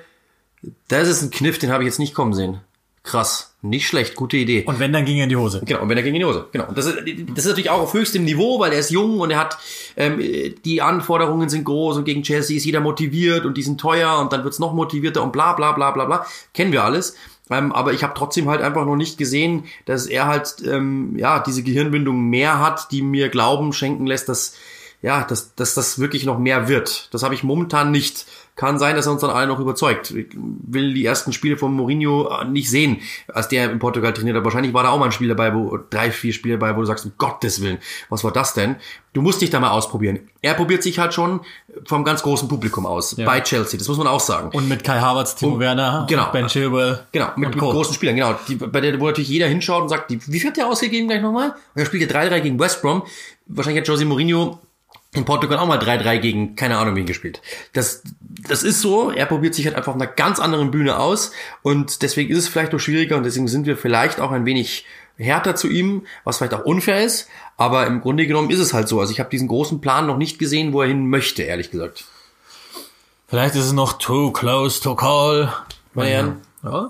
das ist ein Kniff, den habe ich jetzt nicht kommen sehen. Krass, nicht schlecht, gute Idee. Und wenn, dann ging er in die Hose. Genau, und wenn er ging in die Hose. Genau. Und das ist, das ist natürlich auch auf höchstem Niveau, weil er ist jung und er hat, ähm, die Anforderungen sind groß, und gegen Chelsea ist jeder motiviert und die sind teuer und dann wird's noch motivierter und bla bla bla bla bla. Kennen wir alles. Ähm, aber ich habe trotzdem halt einfach noch nicht gesehen, dass er halt ähm, ja diese Gehirnbindung mehr hat, die mir Glauben schenken lässt, dass ja, dass, dass das wirklich noch mehr wird. Das habe ich momentan nicht. Kann sein, dass er uns dann alle noch überzeugt. Ich will die ersten Spiele von Mourinho nicht sehen, als der in Portugal trainiert hat. Wahrscheinlich war da auch mal ein Spiel dabei, wo drei, vier Spiele dabei, wo du sagst, um Gottes Willen, was war das denn? Du musst dich da mal ausprobieren. Er probiert sich halt schon vom ganz großen Publikum aus. Ja. Bei Chelsea, das muss man auch sagen. Und mit Kai Havertz, Timo und, Werner, genau, Ben Chilwell. Genau, mit, mit großen Spielern, genau. Die, bei der, wo natürlich jeder hinschaut und sagt, die, wie viel hat der ausgegeben gleich nochmal? Und er spielt ja drei drei gegen West Brom. Wahrscheinlich hat Jose Mourinho in Portugal auch mal drei drei gegen keine Ahnung wen gespielt. Das das ist so, er probiert sich halt einfach auf einer ganz anderen Bühne aus, und deswegen ist es vielleicht auch schwieriger, und deswegen sind wir vielleicht auch ein wenig härter zu ihm, was vielleicht auch unfair ist, aber im Grunde genommen ist es halt so. Also ich habe diesen großen Plan noch nicht gesehen, wo er hin möchte, ehrlich gesagt. Vielleicht ist es noch too close to call. Ja. Ja.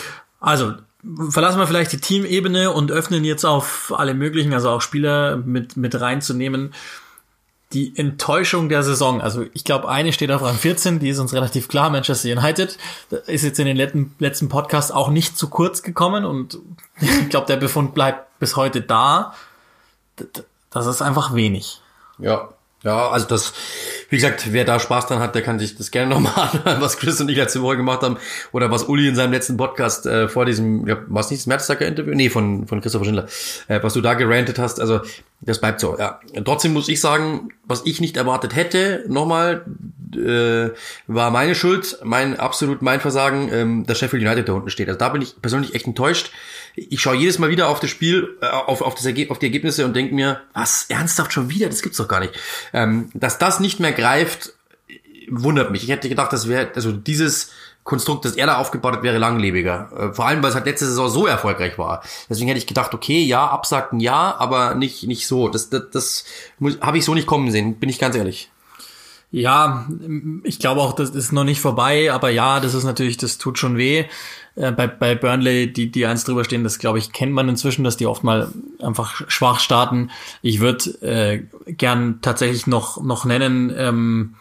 Also verlassen wir vielleicht die Teamebene und öffnen jetzt auf alle möglichen, also auch Spieler mit mit reinzunehmen. Die Enttäuschung der Saison, also ich glaube, eine steht auf Rang vierzehn, die ist uns relativ klar, Manchester United, ist jetzt in den letzten, letzten Podcast auch nicht zu kurz gekommen, und ich glaube, der Befund bleibt bis heute da. Das ist einfach wenig. Ja, ja, also das, wie gesagt, wer da Spaß dran hat, der kann sich das gerne nochmal anhören, was Chris und ich letzte Woche gemacht haben, oder was Uli in seinem letzten Podcast äh, vor diesem, ja, war es nicht das Mertesacker-Interview? Nee, von von Christopher Schindler, äh, was du da gerantet hast, also das bleibt so, ja. Trotzdem muss ich sagen, was ich nicht erwartet hätte, nochmal, äh, war meine Schuld, mein absolut mein Versagen, ähm, dass Sheffield United da unten steht. Also da bin ich persönlich echt enttäuscht. Ich schaue jedes Mal wieder auf das Spiel, äh, auf, auf, das Erge- auf die Ergebnisse und denke mir, was, ernsthaft schon wieder? Das gibt's doch gar nicht. Ähm, dass das nicht mehr greift, wundert mich. Ich hätte gedacht, das wäre, also dieses Konstrukt, das er da aufgebaut hat, wäre langlebiger. Äh, vor allem, weil es halt letzte Saison so erfolgreich war. Deswegen hätte ich gedacht, okay, ja, absagen, ja, aber nicht nicht so. Das das, das habe ich so nicht kommen sehen, bin ich ganz ehrlich. Ja, ich glaube auch, das ist noch nicht vorbei, aber ja, das ist natürlich, das tut schon weh. Äh, bei, bei Burnley, die, die eins drüber stehen, das glaube ich, kennt man inzwischen, dass die oft mal einfach schwach starten. Ich würde äh, gern tatsächlich noch, noch nennen, ähm,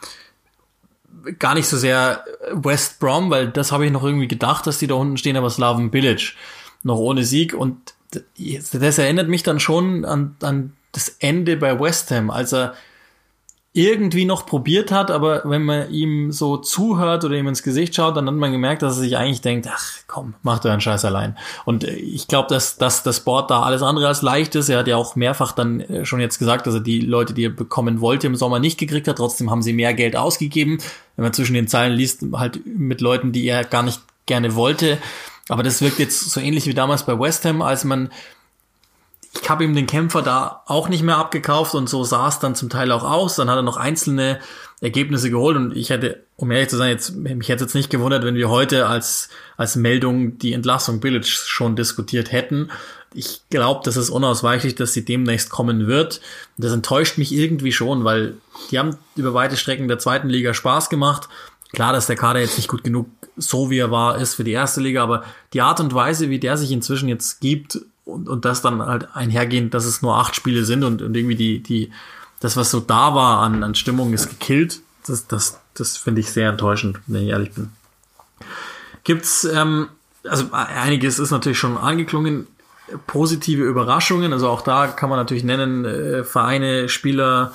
gar nicht so sehr West Brom, weil das habe ich noch irgendwie gedacht, dass die da unten stehen, aber Slaven Bilic noch ohne Sieg und das erinnert mich dann schon an, an das Ende bei West Ham, als er irgendwie noch probiert hat, aber wenn man ihm so zuhört oder ihm ins Gesicht schaut, dann hat man gemerkt, dass er sich eigentlich denkt, ach komm, mach doch einen Scheiß allein. Und ich glaube, dass, dass das Board da alles andere als leicht ist. Er hat ja auch mehrfach dann schon jetzt gesagt, dass er die Leute, die er bekommen wollte, im Sommer nicht gekriegt hat. Trotzdem haben sie mehr Geld ausgegeben. Wenn man zwischen den Zeilen liest, halt mit Leuten, die er gar nicht gerne wollte. Aber das wirkt jetzt so ähnlich wie damals bei West Ham, als man ich habe ihm den Kämpfer da auch nicht mehr abgekauft und so sah es dann zum Teil auch aus. Dann hat er noch einzelne Ergebnisse geholt und ich hätte, um ehrlich zu sein, jetzt, mich hätte jetzt nicht gewundert, wenn wir heute als, als Meldung die Entlassung Bilic schon diskutiert hätten. Ich glaube, das ist unausweichlich, dass sie demnächst kommen wird. Und das enttäuscht mich irgendwie schon, weil die haben über weite Strecken der zweiten Liga Spaß gemacht. Klar, dass der Kader jetzt nicht gut genug, so wie er war, ist für die erste Liga, aber die Art und Weise, wie der sich inzwischen jetzt gibt, Und, und das dann halt einhergehend, dass es nur acht Spiele sind und, und irgendwie die, die, das, was so da war an, an Stimmung, ist gekillt. Das, das, das finde ich sehr enttäuschend, wenn ich ehrlich bin. Gibt's, ähm, also einiges ist natürlich schon angeklungen, positive Überraschungen, also auch da kann man natürlich nennen, äh, Vereine, Spieler,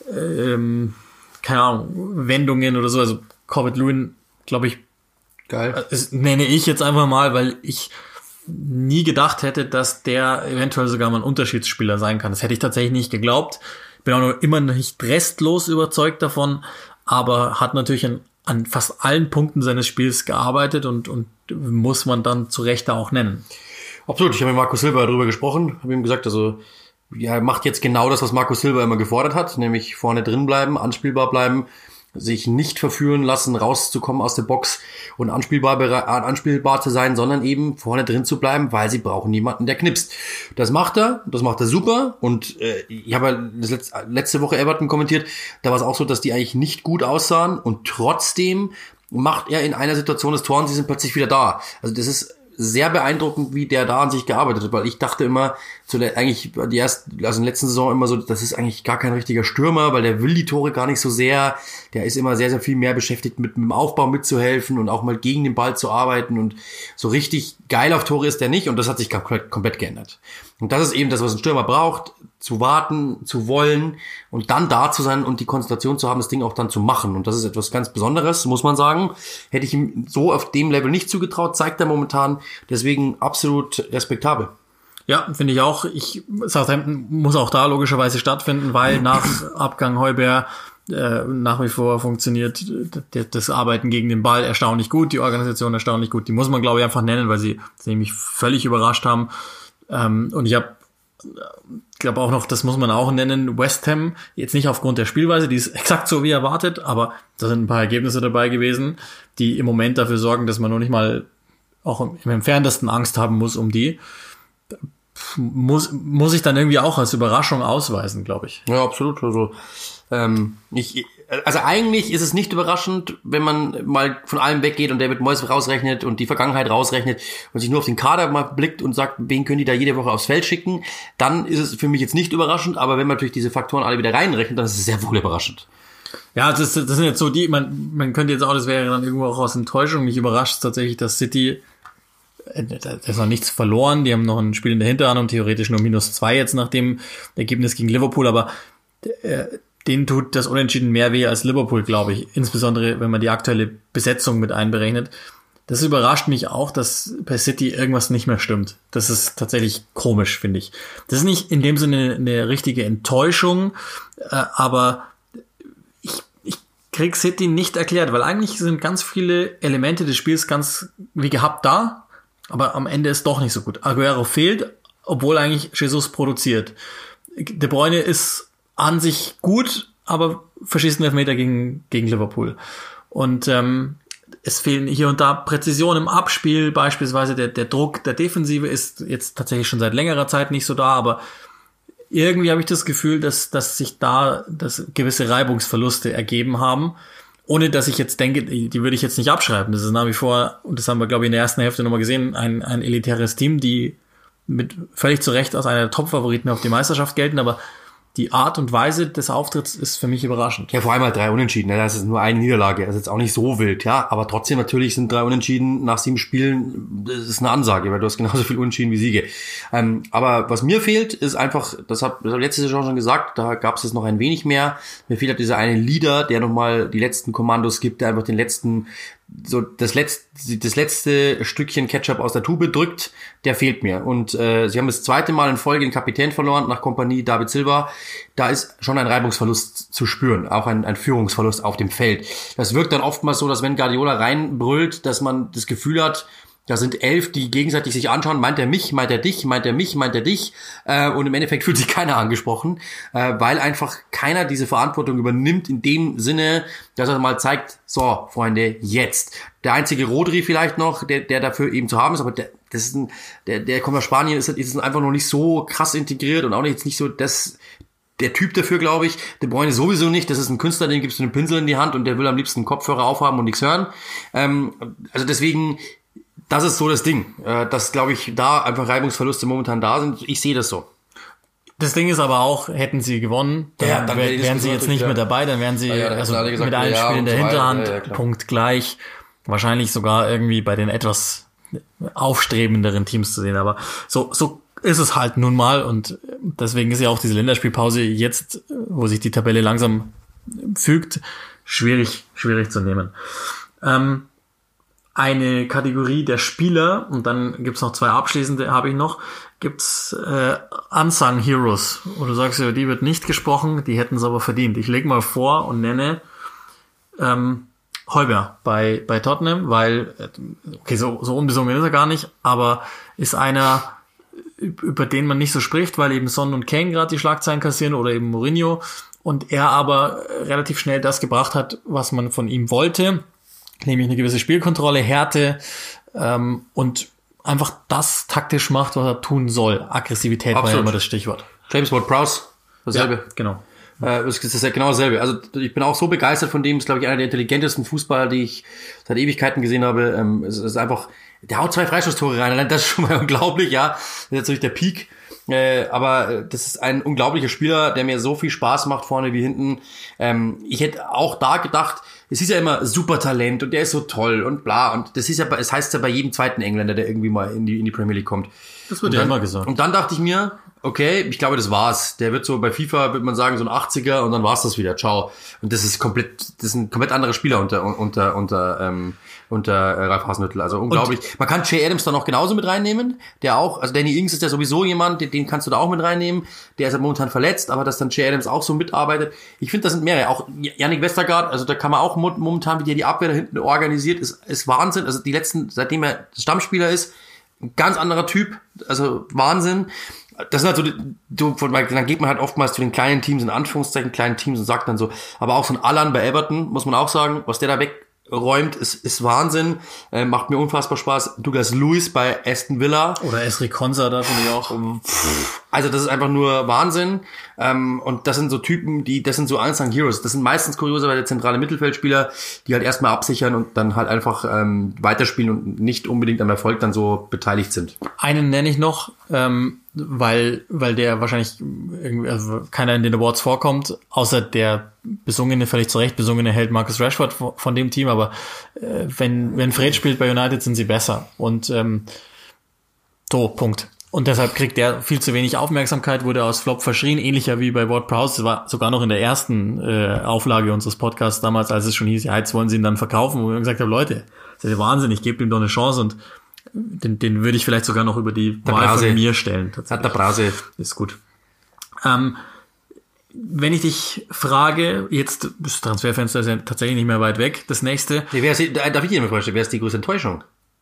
ähm, keine Ahnung, Wendungen oder so, also Calvert-Lewin, glaube ich, geil. Das nenne ich jetzt einfach mal, weil ich nie gedacht hätte, dass der eventuell sogar mal ein Unterschiedsspieler sein kann. Das hätte ich tatsächlich nicht geglaubt. Bin auch noch immer nicht restlos überzeugt davon, aber hat natürlich an, an fast allen Punkten seines Spiels gearbeitet und, und muss man dann zu Recht auch nennen. Absolut, ich habe mit Marco Silva darüber gesprochen, habe ihm gesagt, also ja, er macht jetzt genau das, was Marco Silva immer gefordert hat, nämlich vorne drin bleiben, anspielbar bleiben, sich nicht verführen lassen, rauszukommen aus der Box und anspielbar, anspielbar zu sein, sondern eben vorne drin zu bleiben, weil sie brauchen jemanden, der knipst. Das macht er, das macht er super und äh, ich habe das letzte, letzte Woche Everton kommentiert, da war es auch so, dass die eigentlich nicht gut aussahen und trotzdem macht er in einer Situation das Tor und sie sind plötzlich wieder da. Also das ist sehr beeindruckend, wie der da an sich gearbeitet hat, weil ich dachte immer, so der, eigentlich die ersten, also in der letzten Saison immer so, das ist eigentlich gar kein richtiger Stürmer, weil der will die Tore gar nicht so sehr, der ist immer sehr, sehr viel mehr beschäftigt mit, mit dem Aufbau mitzuhelfen und auch mal gegen den Ball zu arbeiten und so richtig geil auf Tore ist der nicht und das hat sich komplett, komplett geändert. Und das ist eben das, was ein Stürmer braucht, zu warten, zu wollen und dann da zu sein und die Konzentration zu haben, das Ding auch dann zu machen. Und das ist etwas ganz Besonderes, muss man sagen. Hätte ich ihm so auf dem Level nicht zugetraut, zeigt er momentan. Deswegen absolut respektabel. Ja, finde ich auch. Ich Southampton muss auch da logischerweise stattfinden, weil nach Abgang Heuber äh, nach wie vor funktioniert das Arbeiten gegen den Ball erstaunlich gut, die Organisation erstaunlich gut. Die muss man, glaube ich, einfach nennen, weil sie, sie mich völlig überrascht haben. Ähm, und ich habe Ich glaube auch noch, das muss man auch nennen, West Ham, jetzt nicht aufgrund der Spielweise, die ist exakt so wie erwartet, aber da sind ein paar Ergebnisse dabei gewesen, die im Moment dafür sorgen, dass man noch nicht mal auch im entferntesten Angst haben muss um die. Muss, muss ich dann irgendwie auch als Überraschung ausweisen, glaube ich. Ja, absolut. Also, ähm, ich, also eigentlich ist es nicht überraschend, wenn man mal von allem weggeht und David Moyes rausrechnet und die Vergangenheit rausrechnet und sich nur auf den Kader mal blickt und sagt, wen können die da jede Woche aufs Feld schicken, dann ist es für mich jetzt nicht überraschend, aber wenn man natürlich diese Faktoren alle wieder reinrechnet, dann ist es sehr wohl überraschend. Ja, das, das sind jetzt so die, man, man könnte jetzt auch, das wäre dann irgendwo auch aus Enttäuschung, mich überrascht tatsächlich, dass City, da ist noch nichts verloren, die haben noch ein Spiel in der Hinterhand und theoretisch nur minus zwei jetzt nach dem Ergebnis gegen Liverpool, aber äh, denen tut das Unentschieden mehr weh als Liverpool, glaube ich. Insbesondere, wenn man die aktuelle Besetzung mit einberechnet. Das überrascht mich auch, dass bei City irgendwas nicht mehr stimmt. Das ist tatsächlich komisch, finde ich. Das ist nicht in dem Sinne eine richtige Enttäuschung, äh, aber ich, ich krieg City nicht erklärt, weil eigentlich sind ganz viele Elemente des Spiels ganz wie gehabt da, aber am Ende ist doch nicht so gut. Aguero fehlt, obwohl eigentlich Jesus produziert. De Bruyne ist an sich gut, aber verschießt einen Elfmeter gegen, gegen Liverpool. Und ähm, es fehlen hier und da Präzision im Abspiel, beispielsweise der, der Druck der Defensive ist jetzt tatsächlich schon seit längerer Zeit nicht so da, aber irgendwie habe ich das Gefühl, dass, dass sich da dass gewisse Reibungsverluste ergeben haben, ohne dass ich jetzt denke, die, die würde ich jetzt nicht abschreiben. Das ist nach wie vor, und das haben wir, glaube ich, in der ersten Hälfte nochmal gesehen, ein, ein elitäres Team, die mit völlig zu Recht als einer der Top-Favoriten auf die Meisterschaft gelten, aber die Art und Weise des Auftritts ist für mich überraschend. Ja, vor allem halt drei Unentschieden. Das ist nur eine Niederlage. Das ist jetzt auch nicht so wild, ja. Aber trotzdem natürlich sind drei Unentschieden nach sieben Spielen, das ist eine Ansage, weil du hast genauso viel Unentschieden wie Siege. Ähm, aber was mir fehlt, ist einfach, das habe ich letzte Saison schon gesagt, da gab es jetzt noch ein wenig mehr. Mir fehlt halt dieser eine Leader, der nochmal die letzten Kommandos gibt, der einfach den letzten, so das letzte, das letzte Stückchen Ketchup aus der Tube drückt, der fehlt mir. Und äh, sie haben das zweite Mal in Folge den Kapitän verloren, nach Kompanie David Silva. Da ist schon ein Reibungsverlust zu spüren, auch ein, ein Führungsverlust auf dem Feld. Das wirkt dann oftmals so, dass wenn Guardiola reinbrüllt, dass man das Gefühl hat, da sind elf, die gegenseitig sich anschauen, meint er mich, meint er dich, meint er mich, meint er dich, äh, und im Endeffekt fühlt sich keiner angesprochen, äh, weil einfach keiner diese Verantwortung übernimmt in dem Sinne, dass er mal zeigt, so, Freunde, jetzt. Der einzige Rodri vielleicht noch, der, der dafür eben zu haben ist, aber der, das ist ein, der, der kommt aus Spanien, ist, ist einfach noch nicht so krass integriert und auch nicht, jetzt nicht so das, der Typ dafür, glaube ich. De Bruyne sowieso nicht. Das ist ein Künstler, den gibst du einen Pinsel in die Hand und der will am liebsten einen Kopfhörer aufhaben und nichts hören. Ähm, also deswegen, das ist so das Ding, äh, dass, glaube ich, da einfach Reibungsverluste momentan da sind. Ich sehe das so. Das Ding ist aber auch, hätten sie gewonnen, dann, ja, dann wär, wären sie jetzt nicht wieder mit dabei, dann wären sie ja, ja, also gesagt, mit allen ja, Spielen in der so Hinterhand, ja, ja, Punkt gleich, wahrscheinlich sogar irgendwie bei den etwas aufstrebenderen Teams zu sehen, aber so so ist es halt nun mal und deswegen ist ja auch diese Länderspielpause jetzt, wo sich die Tabelle langsam fügt, schwierig schwierig zu nehmen. Ähm, eine Kategorie der Spieler, und dann gibt's noch zwei abschließende, habe ich noch, gibt's äh, Unsung Heroes, wo du sagst, über die wird nicht gesprochen, die hätten es aber verdient. Ich lege mal vor und nenne ähm, Højbjerg bei bei Tottenham, weil, okay, so, so unbesungen ist er gar nicht, aber ist einer, über den man nicht so spricht, weil eben Son und Kane gerade die Schlagzeilen kassieren oder eben Mourinho und er aber relativ schnell das gebracht hat, was man von ihm wollte, nämlich eine gewisse Spielkontrolle, Härte ähm, und einfach das taktisch macht, was er tun soll. Aggressivität Absolut. War ja immer das Stichwort. James Ward-Prowse, dasselbe. Ja, genau. Äh, das ist ja genau dasselbe. Also ich bin auch so begeistert von dem, ist glaube ich einer der intelligentesten Fußballer, die ich seit Ewigkeiten gesehen habe. Ähm, es ist einfach, der haut zwei Freistoßtore rein, das ist schon mal unglaublich, ja. Das ist natürlich der Peak. Äh, aber das ist ein unglaublicher Spieler, der mir so viel Spaß macht, vorne wie hinten. Ähm, ich hätte auch da gedacht, es ist ja immer super Talent und der ist so toll und bla. Und das ist ja, es heißt ja bei jedem zweiten Engländer, der irgendwie mal in die, in die Premier League kommt. Das wird ja immer gesagt. Und dann dachte ich mir, okay, ich glaube, das war's. Der wird so bei FIFA, würde man sagen, so ein achtziger und dann war's das wieder. Ciao. Und das ist komplett, das sind komplett andere Spieler unter, unter, unter, ähm, unter äh, Ralf Hasenhüttl. Also unglaublich. Und man kann Che Adams da noch genauso mit reinnehmen. Der auch, also Danny Ings ist ja sowieso jemand, den, den kannst du da auch mit reinnehmen. Der ist ja momentan verletzt, aber dass dann Che Adams auch so mitarbeitet. Ich finde, das sind mehrere. Auch Yannick Westergaard, also da kann man auch momentan, wie der die Abwehr da hinten organisiert, ist, ist Wahnsinn. Also die letzten, seitdem er Stammspieler ist, ein ganz anderer Typ. Also Wahnsinn. Das sind halt so, so von, dann geht man halt oftmals zu den kleinen Teams, in Anführungszeichen kleinen Teams und sagt dann so, aber auch so ein Allan bei Everton, muss man auch sagen, was der da wegräumt, ist, ist Wahnsinn, äh, macht mir unfassbar Spaß. Douglas Lewis bei Aston Villa. Oder Esri Konsa, da finde ich auch. Also das ist einfach nur Wahnsinn. Ähm, und das sind so Typen, die, das sind so Unsung Heroes. Das sind meistens kurioserweise zentrale Mittelfeldspieler, die halt erstmal absichern und dann halt einfach ähm, weiterspielen und nicht unbedingt am Erfolg dann so beteiligt sind. Einen nenne ich noch, ähm, weil weil der wahrscheinlich irgendwie, also keiner in den Awards vorkommt, außer der besungene, völlig zu Recht besungene Held Marcus Rashford von dem Team, aber äh, wenn wenn Fred spielt bei United, sind sie besser. Und ähm, so, Punkt. Und deshalb kriegt der viel zu wenig Aufmerksamkeit, wurde aus Flop verschrien, ähnlicher wie bei Ward-Prowse. Das war sogar noch in der ersten äh, Auflage unseres Podcasts damals, als es schon hieß, ja, jetzt wollen sie ihn dann verkaufen, wo wir gesagt haben, Leute, das ist ja Wahnsinn, ich gebe ihm doch eine Chance und den, den würde ich vielleicht sogar noch über die der Wahl Brase. von mir stellen. Hat der Brase. Ist gut. Ähm, wenn ich dich frage, jetzt, das Transferfenster ist ja tatsächlich nicht mehr weit weg, das nächste. Nee, wer ist die, darf ich dir mal vorstellen, wer ist die größte Enttäuschung?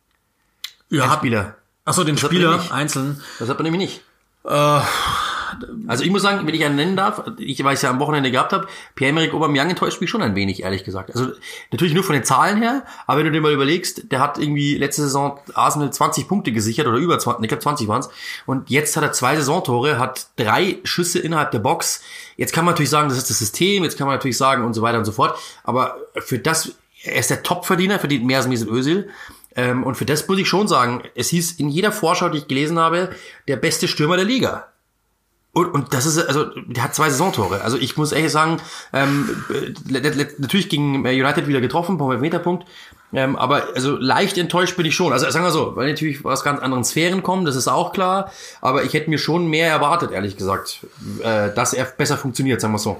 Ja, Ein hat, Spieler. Achso, den Das hat Spieler man nicht. einzeln. Das hat man nämlich nicht. Äh, Also ich muss sagen, wenn ich einen nennen darf, ich, weil ich es ja am Wochenende gehabt habe, Pierre-Emerick Aubameyang enttäuscht mich schon ein wenig, ehrlich gesagt. Also natürlich nur von den Zahlen her, aber wenn du dir mal überlegst, der hat irgendwie letzte Saison Arsenal zwanzig Punkte gesichert oder über zwanzig, ich glaube zwanzig waren es, und jetzt hat er zwei Saisontore, hat drei Schüsse innerhalb der Box. Jetzt kann man natürlich sagen, das ist das System, jetzt kann man natürlich sagen und so weiter und so fort, aber für das, er ist der Topverdiener, verdient mehr als Mesut Özil. Und für das muss ich schon sagen, es hieß in jeder Vorschau, die ich gelesen habe, der beste Stürmer der Liga. Und, und das ist, also, der hat zwei Saisontore. Also ich muss ehrlich sagen, ähm, natürlich gegen United wieder getroffen, vom Elfmeterpunkt, ähm, aber also leicht enttäuscht bin ich schon. Also sagen wir so, weil natürlich aus ganz anderen Sphären kommen, das ist auch klar, aber ich hätte mir schon mehr erwartet, ehrlich gesagt, äh, dass er besser funktioniert, sagen wir so.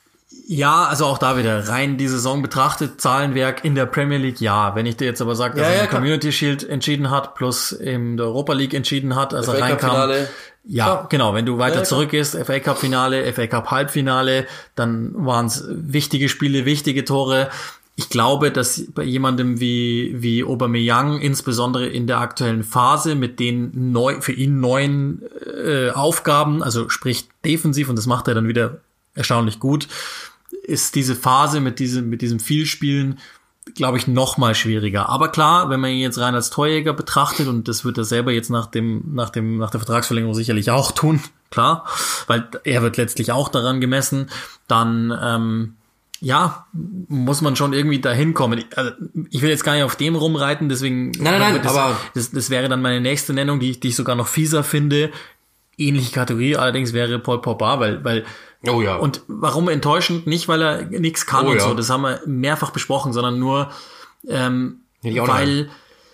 Ja, also auch da wieder rein die Saison betrachtet, Zahlenwerk in der Premier League, ja. Wenn ich dir jetzt aber sage, dass Ja, er ja, im klar. Community Shield entschieden hat, plus in der Europa League entschieden hat, als er F A reinkam. Cup-Finale. Ja, Klar. genau. Wenn du weiter Ja, klar. zurückgehst, F A Cup Finale, F A Cup Halbfinale, dann waren es wichtige Spiele, wichtige Tore. Ich glaube, dass bei jemandem wie wie Aubameyang, insbesondere in der aktuellen Phase, mit den neu für ihn neuen äh, Aufgaben, also sprich defensiv, und das macht er dann wieder erstaunlich gut, ist diese Phase mit diesem mit diesem Vielspielen, glaube ich, noch mal schwieriger. Aber klar, wenn man ihn jetzt rein als Torjäger betrachtet, und das wird er selber jetzt nach dem nach dem nach der Vertragsverlängerung sicherlich auch tun, klar, weil er wird letztlich auch daran gemessen, dann ähm, ja, muss man schon irgendwie dahin kommen. Ich, also, ich will jetzt gar nicht auf dem rumreiten, deswegen Nein, nein, nein, das, aber das, das wäre dann meine nächste Nennung, die ich, die ich sogar noch fieser finde. Ähnliche Kategorie allerdings wäre Paul Pogba, weil weil Oh ja. und warum enttäuschend? Nicht, weil er nichts kann Oh und ja. so, das haben wir mehrfach besprochen, sondern nur, ähm, Ja, die auch weil,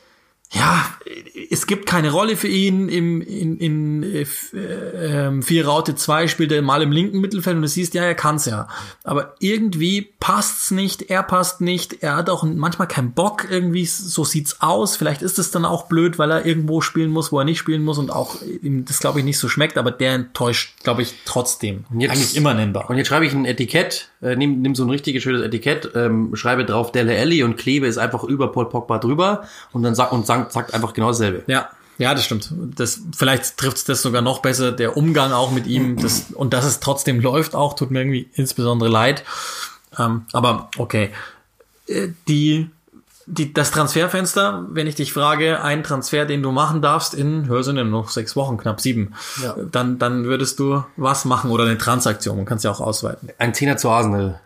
ja, es gibt keine Rolle für ihn. Im, in, in äh, äh, vier Raute zwei spielt er mal im linken Mittelfeld und du siehst, ja, er kann's ja. Aber irgendwie passt's nicht, er passt nicht, er hat auch manchmal keinen Bock irgendwie, so sieht's aus. Vielleicht ist es dann auch blöd, weil er irgendwo spielen muss, wo er nicht spielen muss und auch ihm das, glaube ich, nicht so schmeckt, aber der enttäuscht, glaube ich, trotzdem. Jetzt- Eigentlich immer nennbar. Und jetzt schreibe ich ein Etikett, äh, nimm, nimm so ein richtiges schönes Etikett, ähm, schreibe drauf Dele Alli und klebe es einfach über Paul Pogba drüber und dann sag, und sagt, sagt einfach genau dasselbe. Ja, ja, das stimmt. Das, vielleicht trifft's das sogar noch besser, der Umgang auch mit ihm, das, und dass es trotzdem läuft auch, tut mir irgendwie insbesondere leid. Ähm, aber okay. Äh, Die, die, das Transferfenster, wenn ich dich frage, ein Transfer, den du machen darfst in, hör sind ja noch sechs Wochen, knapp sieben, Ja. dann, dann würdest du was machen oder eine Transaktion, man kann es ja auch ausweiten. Ein Zehner zu Arsenal.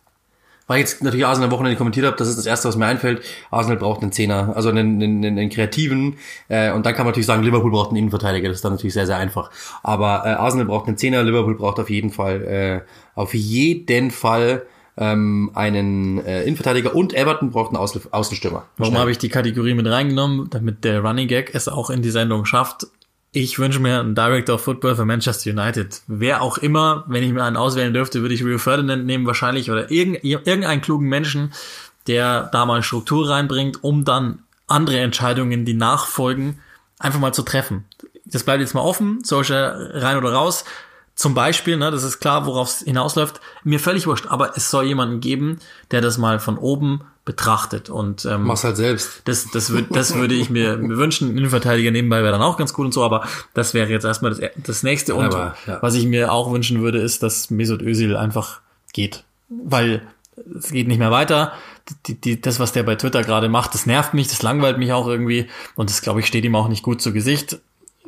Weil ich jetzt natürlich Arsenal am Wochenende kommentiert habe, das ist das Erste, was mir einfällt. Arsenal braucht einen Zehner, also einen, einen, einen kreativen. Äh, und dann kann man natürlich sagen, Liverpool braucht einen Innenverteidiger. Das ist dann natürlich sehr, sehr einfach. Aber äh, Arsenal braucht einen Zehner, Liverpool braucht auf jeden Fall, äh, auf jeden Fall ähm, einen äh, Innenverteidiger und Everton braucht einen Außen Außenstürmer. Warum habe ich die Kategorie mit reingenommen? Damit der Running Gag es auch in die Sendung schafft. Ich wünsche mir einen Director of Football für Manchester United. Wer auch immer, wenn ich mir einen auswählen dürfte, würde ich Rio Ferdinand nehmen wahrscheinlich oder irgend, irgendeinen klugen Menschen, der da mal Struktur reinbringt, um dann andere Entscheidungen, die nachfolgen, einfach mal zu treffen. Das bleibt jetzt mal offen, Solskjaer rein oder raus. Zum Beispiel, ne, das ist klar, worauf es hinausläuft, mir völlig wurscht, aber es soll jemanden geben, der das mal von oben betrachtet. Und ähm, Mach's halt selbst. das, das, würd, das würde ich mir, mir wünschen. Innenverteidiger nebenbei wäre dann auch ganz gut und so, aber das wäre jetzt erstmal das, das nächste. Und Aber, ja. was ich mir auch wünschen würde, ist, dass Mesut Özil einfach geht. Weil es geht nicht mehr weiter. Die, die, das, was der bei Twitter gerade macht, das nervt mich, das langweilt mich auch irgendwie. Und das, glaube ich, steht ihm auch nicht gut zu Gesicht.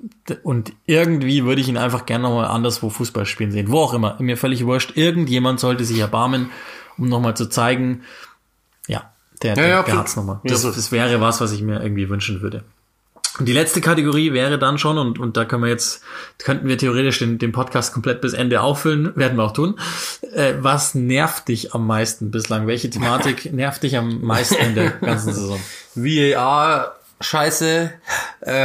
Und irgendwie würde ich ihn einfach gerne nochmal anderswo Fußball spielen sehen. Wo auch immer. Mir völlig wurscht. Irgendjemand sollte sich erbarmen, um nochmal zu zeigen, ja, der, der, Ja, ja, der hat's nochmal. Ja, Das, so. das wäre was, was ich mir irgendwie wünschen würde. Und die letzte Kategorie wäre dann schon, und, und da können wir jetzt, könnten wir theoretisch den, den Podcast komplett bis Ende auffüllen, werden wir auch tun. Äh, was nervt dich am meisten bislang? Welche Thematik nervt dich am meisten in der ganzen Saison? V A R, Scheiße, äh,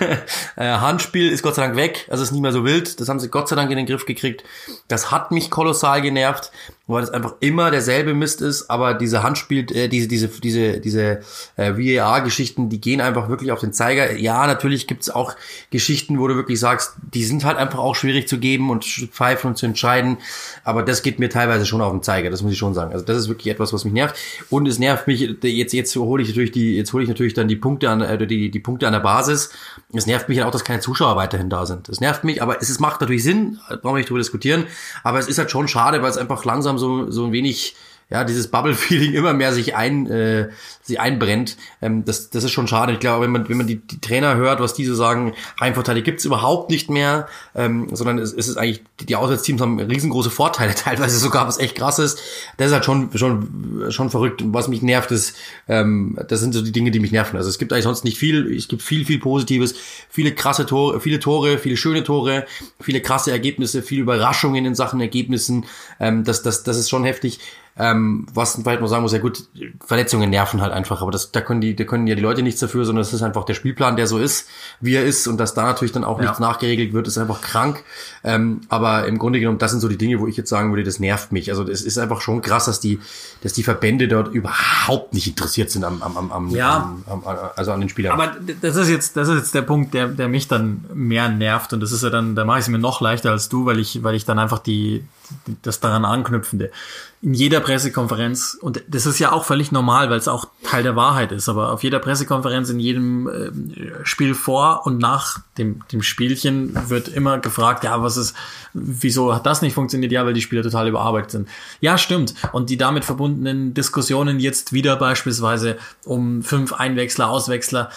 äh, Handspiel ist Gott sei Dank weg, also ist nicht mehr so wild, das haben sie Gott sei Dank in den Griff gekriegt, das hat mich kolossal genervt, weil es einfach immer derselbe Mist ist, aber diese Handspiel, äh, diese diese diese diese äh, V A R-Geschichten, die gehen einfach wirklich auf den Zeiger. Ja, natürlich gibt's auch Geschichten, wo du wirklich sagst, die sind halt einfach auch schwierig zu geben und pfeifen und zu entscheiden, aber das geht mir teilweise schon auf den Zeiger, das muss ich schon sagen. Also das ist wirklich etwas, was mich nervt, und es nervt mich jetzt jetzt hole ich natürlich die jetzt hole ich natürlich dann die Punkte an äh, die die Punkte an der Basis. Es nervt mich halt auch, dass keine Zuschauer weiterhin da sind. Es nervt mich, aber es ist, macht natürlich Sinn, brauchen wir nicht drüber diskutieren, aber es ist halt schon schade, weil es einfach langsam so so ein wenig, ja, dieses Bubble-Feeling immer mehr sich ein äh, sich einbrennt. Ähm, das das ist schon schade. Ich glaube, wenn man wenn man die, die Trainer hört, was die so sagen, Heimvorteile gibt's überhaupt nicht mehr, ähm, sondern es, es ist eigentlich, die Auswärtsteams haben riesengroße Vorteile, teilweise sogar, was echt krass ist. Das ist halt schon schon schon verrückt. Was mich nervt, ist, ähm, das sind so die Dinge, die mich nerven. Also es gibt eigentlich sonst nicht viel. Es gibt viel viel Positives, viele krasse Tore, viele Tore, viele schöne Tore, viele krasse Ergebnisse, viele Überraschungen in Sachen Ergebnissen. Ähm, das das das ist schon heftig. Ähm, was vielleicht noch sagen muss, ja gut, Verletzungen nerven halt einfach, aber das, da können die, da können ja die Leute nichts dafür, sondern es ist einfach der Spielplan, der so ist, wie er ist, und dass da natürlich dann auch ja. nichts nachgeregelt wird, ist einfach krank. Ähm, aber im Grunde genommen, das sind so die Dinge, wo ich jetzt sagen würde, das nervt mich. Also es ist einfach schon krass, dass die, dass die Verbände dort überhaupt nicht interessiert sind am, am, am, am, ja. am, am also an den Spielern. Aber das ist jetzt, das ist jetzt der Punkt, der, der mich dann mehr nervt, und das ist ja dann, da mache ich es mir noch leichter als du, weil ich, weil ich dann einfach die, das daran anknüpfende. In jeder Pressekonferenz, und das ist ja auch völlig normal, weil es auch Teil der Wahrheit ist, aber auf jeder Pressekonferenz, in jedem äh, Spiel vor und nach dem, dem Spielchen wird immer gefragt, ja, was ist, wieso hat das nicht funktioniert? Ja, weil die Spieler total überarbeitet sind. Ja, stimmt. Und die damit verbundenen Diskussionen jetzt wieder beispielsweise um fünf Einwechsler, Auswechsler.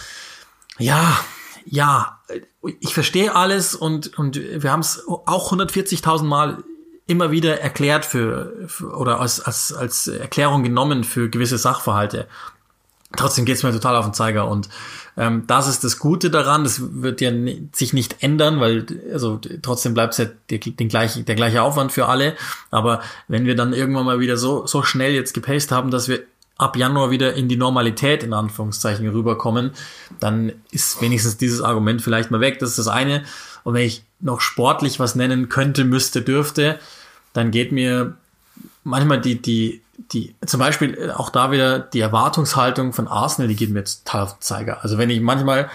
Ja, ja, ich verstehe alles, und, und wir haben es auch hundertvierzigtausend Mal immer wieder erklärt für, für oder als, als, als Erklärung genommen für gewisse Sachverhalte. Trotzdem geht's mir total auf den Zeiger, und ähm, das ist das Gute daran. Das wird ja n- sich nicht ändern, weil also trotzdem bleibt es ja der, den gleichen, der gleiche Aufwand für alle. Aber wenn wir dann irgendwann mal wieder so so schnell jetzt gepaced haben, dass wir ab Januar wieder in die Normalität in Anführungszeichen rüberkommen, dann ist wenigstens dieses Argument vielleicht mal weg. Das ist das eine. Und wenn ich noch sportlich was nennen könnte, müsste, dürfte, dann geht mir manchmal die, die, die, zum Beispiel auch da wieder die Erwartungshaltung von Arsenal, die geht mir total auf den Zeiger. Also wenn ich manchmal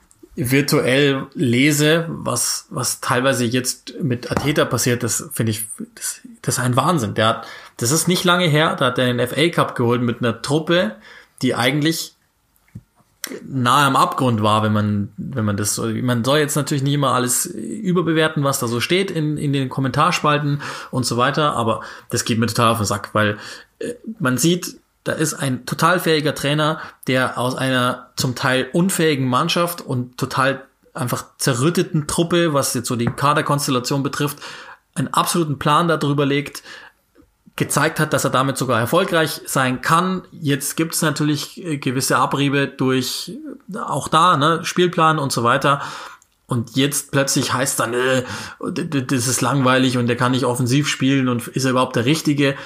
virtuell lese, was, was teilweise jetzt mit Arteta passiert, das finde ich, das, das ist ein Wahnsinn. Der hat, das ist nicht lange her, da hat er den F A Cup geholt mit einer Truppe, die eigentlich nahe am Abgrund war, wenn man, wenn man das so, man soll jetzt natürlich nicht immer alles überbewerten, was da so steht in, in den Kommentarspalten und so weiter, aber das geht mir total auf den Sack, weil äh, man sieht, da ist ein total fähiger Trainer, der aus einer zum Teil unfähigen Mannschaft und total einfach zerrütteten Truppe, was jetzt so die Kaderkonstellation betrifft, einen absoluten Plan darüber legt, gezeigt hat, dass er damit sogar erfolgreich sein kann. Jetzt gibt's natürlich gewisse Abriebe durch auch da, ne, Spielplan und so weiter. Und jetzt plötzlich heißt dann, äh, das ist langweilig und der kann nicht offensiv spielen und ist er überhaupt der Richtige?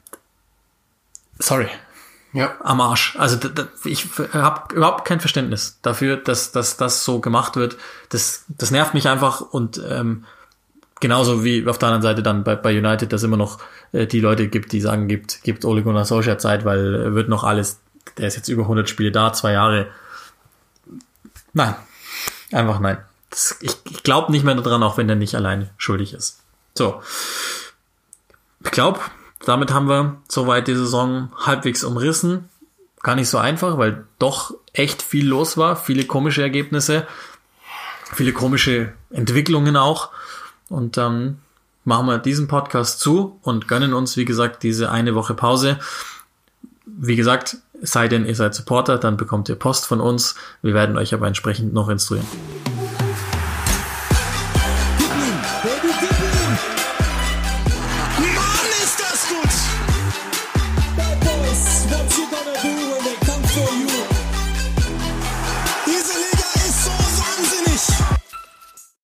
Sorry. Ja. Am Arsch. Also ich habe überhaupt kein Verständnis dafür, dass, dass das so gemacht wird. Das, das nervt mich einfach, und ähm, genauso wie auf der anderen Seite dann bei, bei United, dass immer noch äh, die Leute gibt, die sagen, gibt, gibt Ole Gunnar Solskjaer Zeit, weil äh, wird noch alles, der ist jetzt über hundert Spiele da, zwei Jahre. Nein. Einfach nein. Das, ich ich glaube nicht mehr daran, auch wenn er nicht allein schuldig ist. So. Ich glaube, damit haben wir soweit die Saison halbwegs umrissen. Gar nicht so einfach, weil doch echt viel los war, viele komische Ergebnisse, viele komische Entwicklungen auch. Und dann machen wir diesen Podcast zu und gönnen uns, wie gesagt, diese eine Woche Pause. Wie gesagt, sei denn ihr seid Supporter, dann bekommt ihr Post von uns. Wir werden euch aber entsprechend noch instruieren.